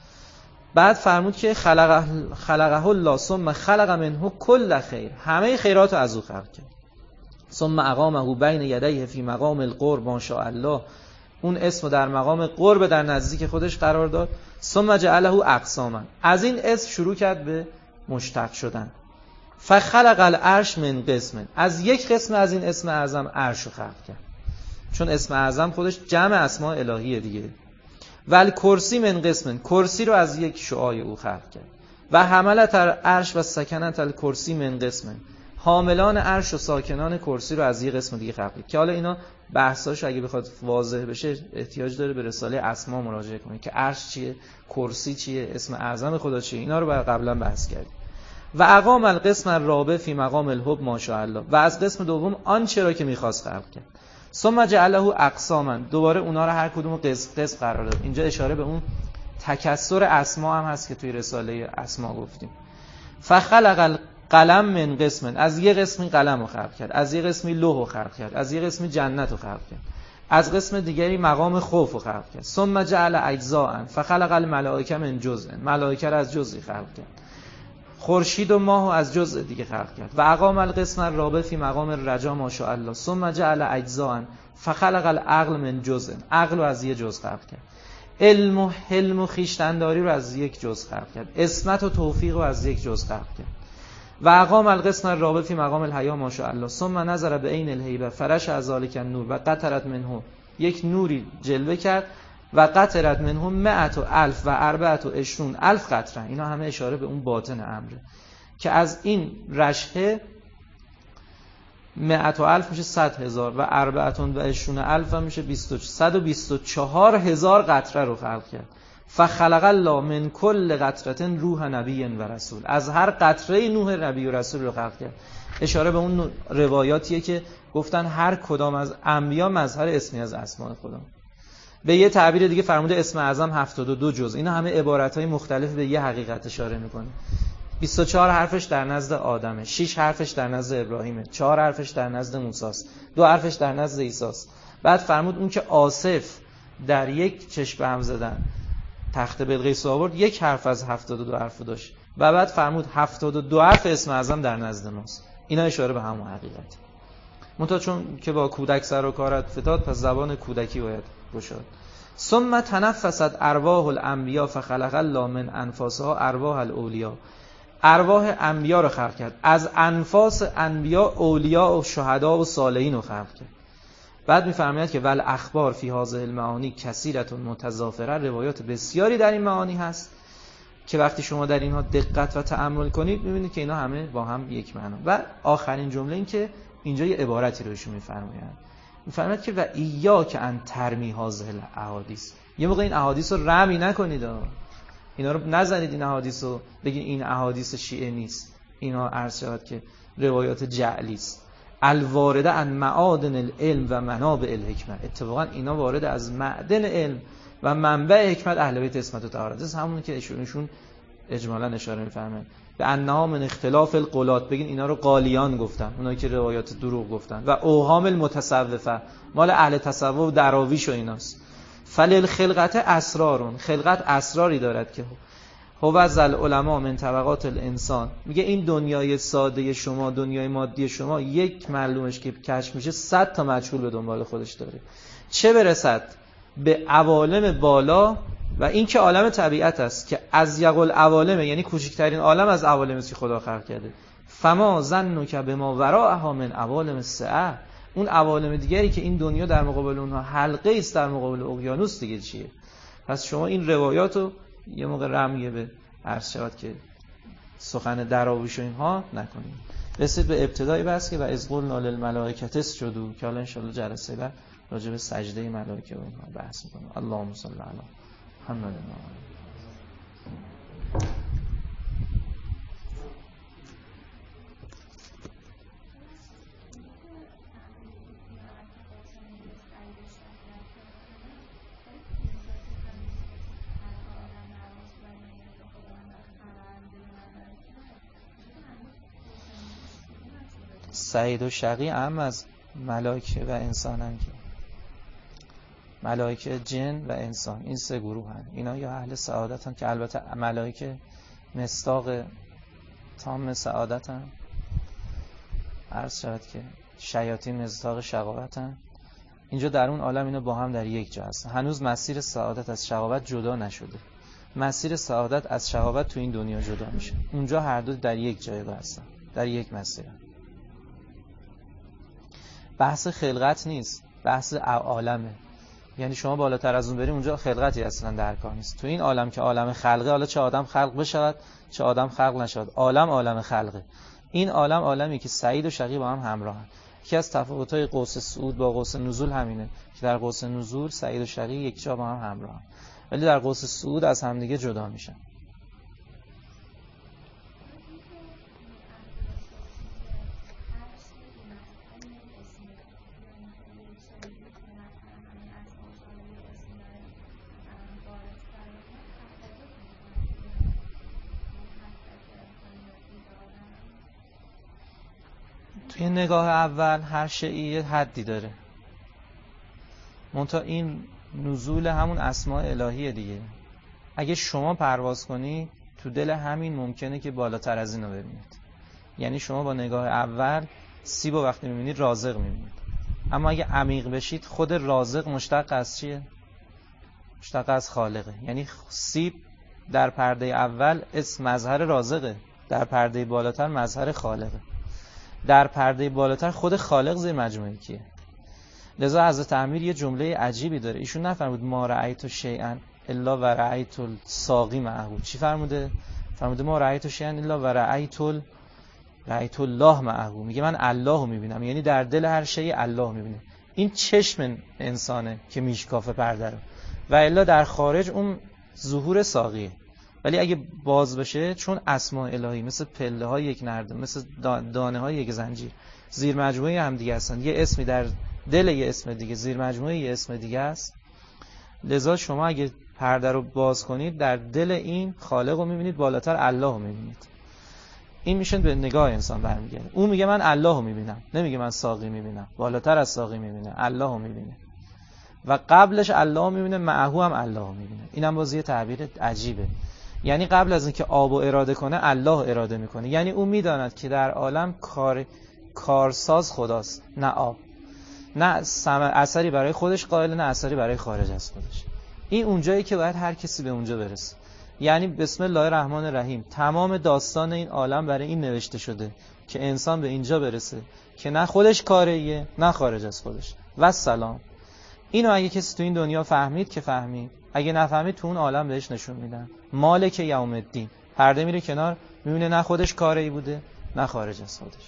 بعد فرمود که خلقه الله ثم خلق منه کل خیر. همه خیرات رو از او خلق کرد. ثم اقامه بین یدیه فی مقام القرب ما شاء الله. اون اسم در مقام قرب در نزدیک خودش قرار داد. ثم جعله اقساما. از این اسم شروع کرد به مشتق شدن. فخلق العرش من قسم. از یک قسم از این اسم اعظم عرش رو خلق کرد، چون اسم اعظم خودش جمع اسماء الهیه دیگه. ول کرسی من قسم. کرسی رو از یک شعاع او خلق کرد. و حملت العرش و سکنت الکرسی من قسم. حاملان عرش و ساکنان کرسی رو از یک قسم دیگه خلق کرد که حالا اینا بحثاش اگه بخواد واضح بشه احتیاج داره به رساله اسما مراجعه کنید که عرش چیه، کرسی چیه، اسم اعظم خدا چیه. اینا رو قبلا بحث کردیم. و اقام القسم الرابع فی مقام الحب ماشاءالله. و از قسم دوم آنچه را که می‌خواست خلق کرد. ثم جعله اقساما. دوباره اونا رو هر کدوم قسم قرار داد. اینجا اشاره به اون تکثر اسما هم هست که توی رساله اسما گفتیم. فخلق القلم من قسم. از یه قسمی قلم رو خلق کرد، از یه قسمی لوح رو خلق کرد، از یه قسمی جنت رو خلق کرد. از قسم دیگری مقام خوف رو خلق کرد. ثم جعل اجزاء فخلق الملائکه من جزء، ملائکه رو از جزئی خلق کرد. خورشید و ماه رو از جزء دیگه خلق کرد. و اقام القسم الرابع فی مقام الرجا ماشاءالله. ثم جعل اجزاء فخلق العقل من جزء، عقل رو از یه جزء خلق کرد. علم و حلم و خویشتن‌داری رو از یک جزء خلق کرد. عصمت و توفیق رو از یک جزء خلق کرد. و اقام القسم الرابع فی مقام الحیا ماشاءالله. ثم نظر بعین الهیبه فرش از ذلک النور و قطرت منه، یک نوری جلوه کرد. و قطرت منه 100,000 و 24,000 قطره. اینا همه اشاره به اون باطن امره که از این رشحه 100,000 میشه 100,000 و 24,000 میشه 124,000 قطره رو خلق کرد. فخلق الله من کل قطره روح نبی و رسول، از هر قطره نوح نبی و رسول رو خلق کرد. اشاره به اون روایاتیه که گفتن هر کدام از انبیا مظهر اسمی از اسماء خدا. به یه تعبیر دیگه فرموده اسم اعظم 72 جزء. اینا همه عبارت‌های مختلف به یه حقیقت اشاره میکنه. 24 حرفش در نزد آدمه، 6 حرفش در نزد ابراهیمه، 4 حرفش در نزد موسی‌ست، 2 حرفش در نزد عیسی‌ست. بعد فرمود اون که آصف در یک چشم هم زدن تخت بلقیس آورد، یک حرف از 72 حرف داشت. و بعد فرمود 72 حرف اسم اعظم در نزد ماست. اینا اشاره به همون حقیقت. منتها چون که با کودک سر و کارت فتاد، پس زبان کودکی باید گشاد. ثم تنفست ارواح الانبیاء فخلق الله من انفاسها ارواح الاولیا، ارواح انبیا رو خلق کرد. از انفاس انبیا اولیاء و شهدا و صالحین رو خلق کرد. بعد می‌فرماید که ول اخبار فی هذه المعانی کثیرة متضافره، روایات بسیاری در این معانی هست که وقتی شما در اینها دقت و تأمل کنید می‌بینید که اینا همه با هم یک معنا. و آخرین جمله این که اینجا یه عبارتی رو ایشون می‌فرماید که و ایاک ان ترمی هذه الاحادیث، یه موقع این احادیث رو رمی نکنید، اینا رو نزنید، این احادیث رو بگین این احادیث شیعه نیست، اینا عرض شود که روایات جعلی است. الوارده عن معادن العلم و منابع الحکمه، اتفاقا اینا وارد از معدن علم و منبع حکمت اهل بیت اسمت و طهارت است. همون که ایشون اجمالا اشاره می‌فرمایند به انها من اختلاف القولات، بگین اینا رو قالیان گفتن، اونایی که روایات دروغ گفتن، و اوهام المتصوفه مال اهل تصوف و دراویش و ایناست. فللخلقت اسرارون، خلقت اسراری دارد که هو ذل علما من طبقات الانسان. میگه این دنیای ساده شما، دنیای مادی شما، یک معلومش که کشف میشه 100 تا مجهول به دنبال خودش داره، چه برسد به عوالم بالا و این که عالم طبیعت است که از یقل عوالم، یعنی کوچکترین عالم از عوالمی که خدا خلق کرده. فما ظنک بما وراءها من عوالم السعه، اون عوالم دیگری که این دنیا در مقابل اونها حلقه است در مقابل اقیانوس دیگه چیه؟ پس شما این روایاتو یه موقع رمیه به عرض شود که سخن دراویش و اینها نکنید. رسید به ابتدای بحث که و از قلنا للملائکه اسجدوا، که حالا ان شاء الله جلسه بعد راجع به سجده ملائکه و اینها بحث می‌کنیم. اللهم صل علی محمد. سعید و شقی هم از ملائکه و انسان هم، که ملائکه جن و انسان این سه گروه هم، اینا یا اهل سعادت هم، که البته ملائکه مصداق تام سعادت هم، عرض شود که شیاطین مصداق شقاوت هم. اینجا در اون عالم اینا با هم در یک جا هستن. هنوز مسیر سعادت از شقاوت جدا نشده، مسیر سعادت از شقاوت تو این دنیا جدا میشه. اونجا هر دو در یک جایگاه هستن، در یک مسیر. بحث خلقت نیست، بحث عالمه. یعنی شما بالاتر از اون بریم اونجا خلقتی اصلا در کار نیست. تو این عالم که عالم خلقه، حالا چه آدم خلق بشود چه آدم خلق نشود، عالم خلقه. این عالم عالمی که سعید و شقی با هم همراهن. یکی از تفاوت‌های قوس صعود با قوس نزول همینه که در قوس نزول سعید و شقی یک جا با هم همراهن، ولی در قوس صعود از همدیگه جدا میشن. توی نگاه اول هر شیء حدی داره، منتها این نزول همون اسماء الهیه دیگه. اگه شما پرواز کنی تو دل همین ممکنه که بالاتر از اینو ببینید. یعنی شما با نگاه اول سیب رو وقتی میبینید رازق میبینید، اما اگه عمیق بشید خود رازق مشتق از چیه؟ مشتق از خالقه. یعنی سیب در پرده اول اسم مظهر رازقه، در پرده بالاتر مظهر خالقه. در پرده بالاتر خود خالق زیر مجموعه کیه؟ لذا حضرت امیر یه جمله عجیبی داره، ایشون نفرمود ما رأیت شیئا الا و رأیت الساقی معه. چی فرموده؟ فرموده ما رأیت شیئا الا و رأیت الله معه. میگه من الله رو میبینم، یعنی در دل هر شی الله میبینه. این چشم انسانه که میشکافه پرده رو، و الا در خارج اون ظهور ساقیه. ولی اگه باز بشه، چون اسماء الهی مثل پله های یک نرده، مثل دانه های یک زنجیر زیر مجموعه هم دیگه هستن، یه اسمی در دل یه اسم دیگه زیر مجموعه یه اسم دیگه است. لذا شما اگه پرده رو باز کنید در دل این خالق رو میبینید، بالاتر الله رو میبینید. این میشه به نگاه انسان برمیگرده. اون میگه من الله رو میبینم، نمیگه من ساقی میبینم، بالاتر از ساقی میبینه، الله رو میبینه و قبلش الله میبینه، معهو هم الله میبینه. اینم باز یه تعبیر عجیبه. یعنی قبل از اینکه آب و اراده کنه الله اراده میکنه. یعنی اون میداند که در عالم کارساز خداست، نه آب، نه اثری برای خودش قائل، نه اثری برای خارج از خودش. این اونجایی که باید هر کسی به اونجا برسه. یعنی بسم الله الرحمن الرحیم تمام داستان این عالم برای این نوشته شده که انسان به اینجا برسه که نه خودش کاریه نه خارج از خودش. و سلام. اینو اگه کسی تو این دنیا فهمید که فهمید، اگه نفهمید تو اون عالم بهش نشون میدن. مالک یوم الدین. پرده میره کنار، میبینه نه خودش کاری بوده نه خارج از خودش.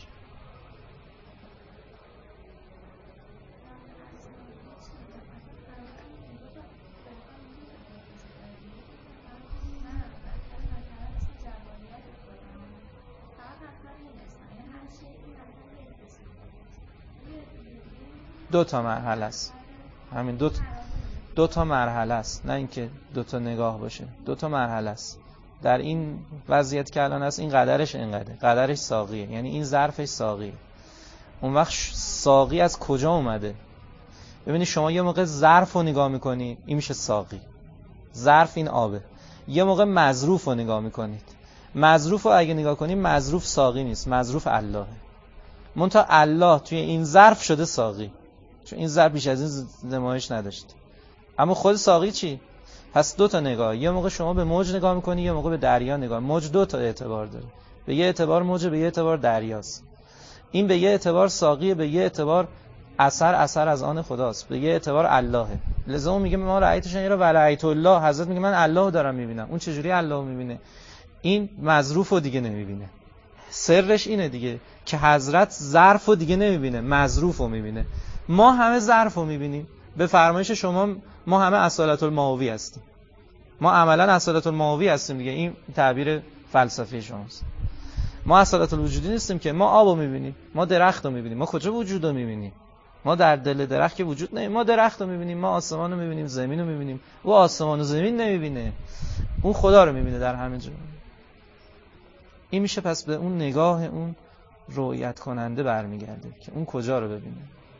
دو تا مرحله است. همین دو تا مرحله است، نه اینکه دو تا نگاه باشه. دو تا مرحله است. در این وضعیت که الان هست، این قدرش اینقدره، قدرش ساقیه، یعنی این ظرفش ساقیه. اون وقت ساقی از کجا اومده؟ ببینید شما یه موقع ظرف رو نگاه میکنی، این میشه ساقی. ظرف این آبه. یه موقع مظروف رو نگاه میکنید، مظروف رو اگه نگاه کنید، مظروف ساقی نیست، مظروف اللهه. منتها الله توی این ظرف شده ساقی، چون این ظرف بیش از این نمایش نداشت. اما خود ساقی چی؟ پس دو تا نگاه. یه موقع شما به موج نگاه میکنی، یه موقع به دریا نگاه. موج دو تا اعتبار داره. به یه اعتبار موجه، به یه اعتبار دریاست. این به یه اعتبار ساقیه، به یه اعتبار اثر از آن خداست، به یه اعتبار اللهه. لذا اون میگه ما رأیتش این رو ولایت الله. حضرت میگه من الله رو دارم میبینم. اون چجوری الله رو میبینه؟ این مظروف رو دیگه نمیبینه. سرش اینه دیگه که حضرت ظرف رو دیگه نمیبینه، مظروف رو میبینه. ما همه ظرف رو میبینیم. به فرمایش شما ما همه اصالت الماوی هستیم. ما عملا اصالت الماوی هستیم دیگه. این تعبیر فلسفی شماست. ما اصالت الوجودی نیستیم که ما آب رو میبینیم، ما درخت رو میبینیم. ما کجا وجود رو میبینیم؟ ما در دل درخت که وجود نمیبینیم. ما درخت رو میبینیم، ما آسمان رو میبینیم، زمین رو میبینیم. او آسمان و زمین نمیبینه، اون خدا رو میبینه در همه جا. این میشه پس به اون نگاه اون رؤیت کننده برمیگرده که اون کجا رو ببینه.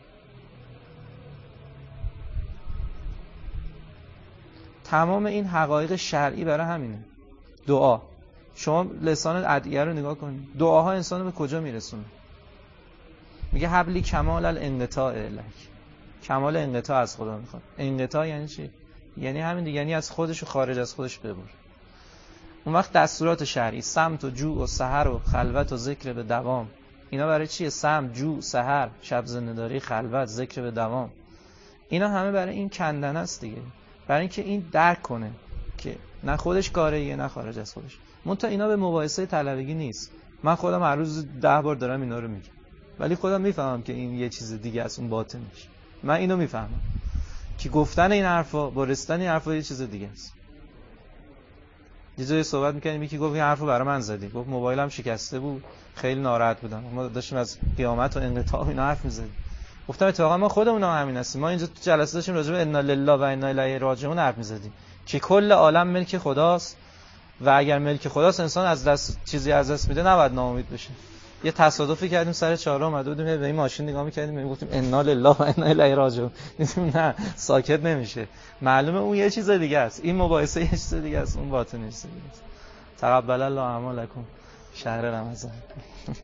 تمام این حقایق شرعی برای همینه. دعا، شما لسان ادعیه رو نگاه کنید، دعاها انسان رو به کجا میرسونه؟ میگه حبلی کمال الانقطاع الک. کمال انقطاع از خدا میخواد. انقطاع یعنی چی؟ یعنی همین دیگه، یعنی از خودش و خارج از خودش ببر. اون وقت دستورات شرعی، صمت و جوع و سحر و خلوت و ذکر به دوام، اینا برای چیه؟ صمت، جوع، سحر، شب زنده‌داری، خلوت، ذکر به دوام، اینا همه برای این کندن است دیگه، برای اینکه این درک کنه که نه خودش کاریه نه خارج از خودش. منتها اینا به مباحثه طلبگی نیست. من خودم هر روز 10 بار دارم اینا رو میگم، ولی خودم میفهمم که این یه چیز دیگه از اون باطنش. من اینو میفهمم که گفتن این حرفا با رسیدن این حرفا یه چیز دیگه است. یه جایی صحبت می‌کردیم، یکی گفت این حرفو برای من زدی، گفت موبایلم شکسته بود، خیلی ناراحت بودم، ما داشتیم از قیامت و انقطاع اینا حرف می‌زدیم. گفتم اتفاقا ما خودمون هم همین هستیم. ما اینجا تو جلسه داشتیم راجع به انا لله و انا الیه راجعون حرف می‌زدیم که کل عالم ملک خداست و اگر ملک خداست انسان از دست چیزی از دست میده نباید ناامید بشه. یه تصادفی کردیم سر چهارراه اومده بودیم به این ماشین نگاه می‌کردیم میگفتیم انا لله و انا الیه راجعون. نه ساکت نمیشه. معلومه اون یه چیز دیگه است. این مباحثه یه چیز دیگه است، اون باطنی است. تقبل الله اعمالکم. شهر رمضان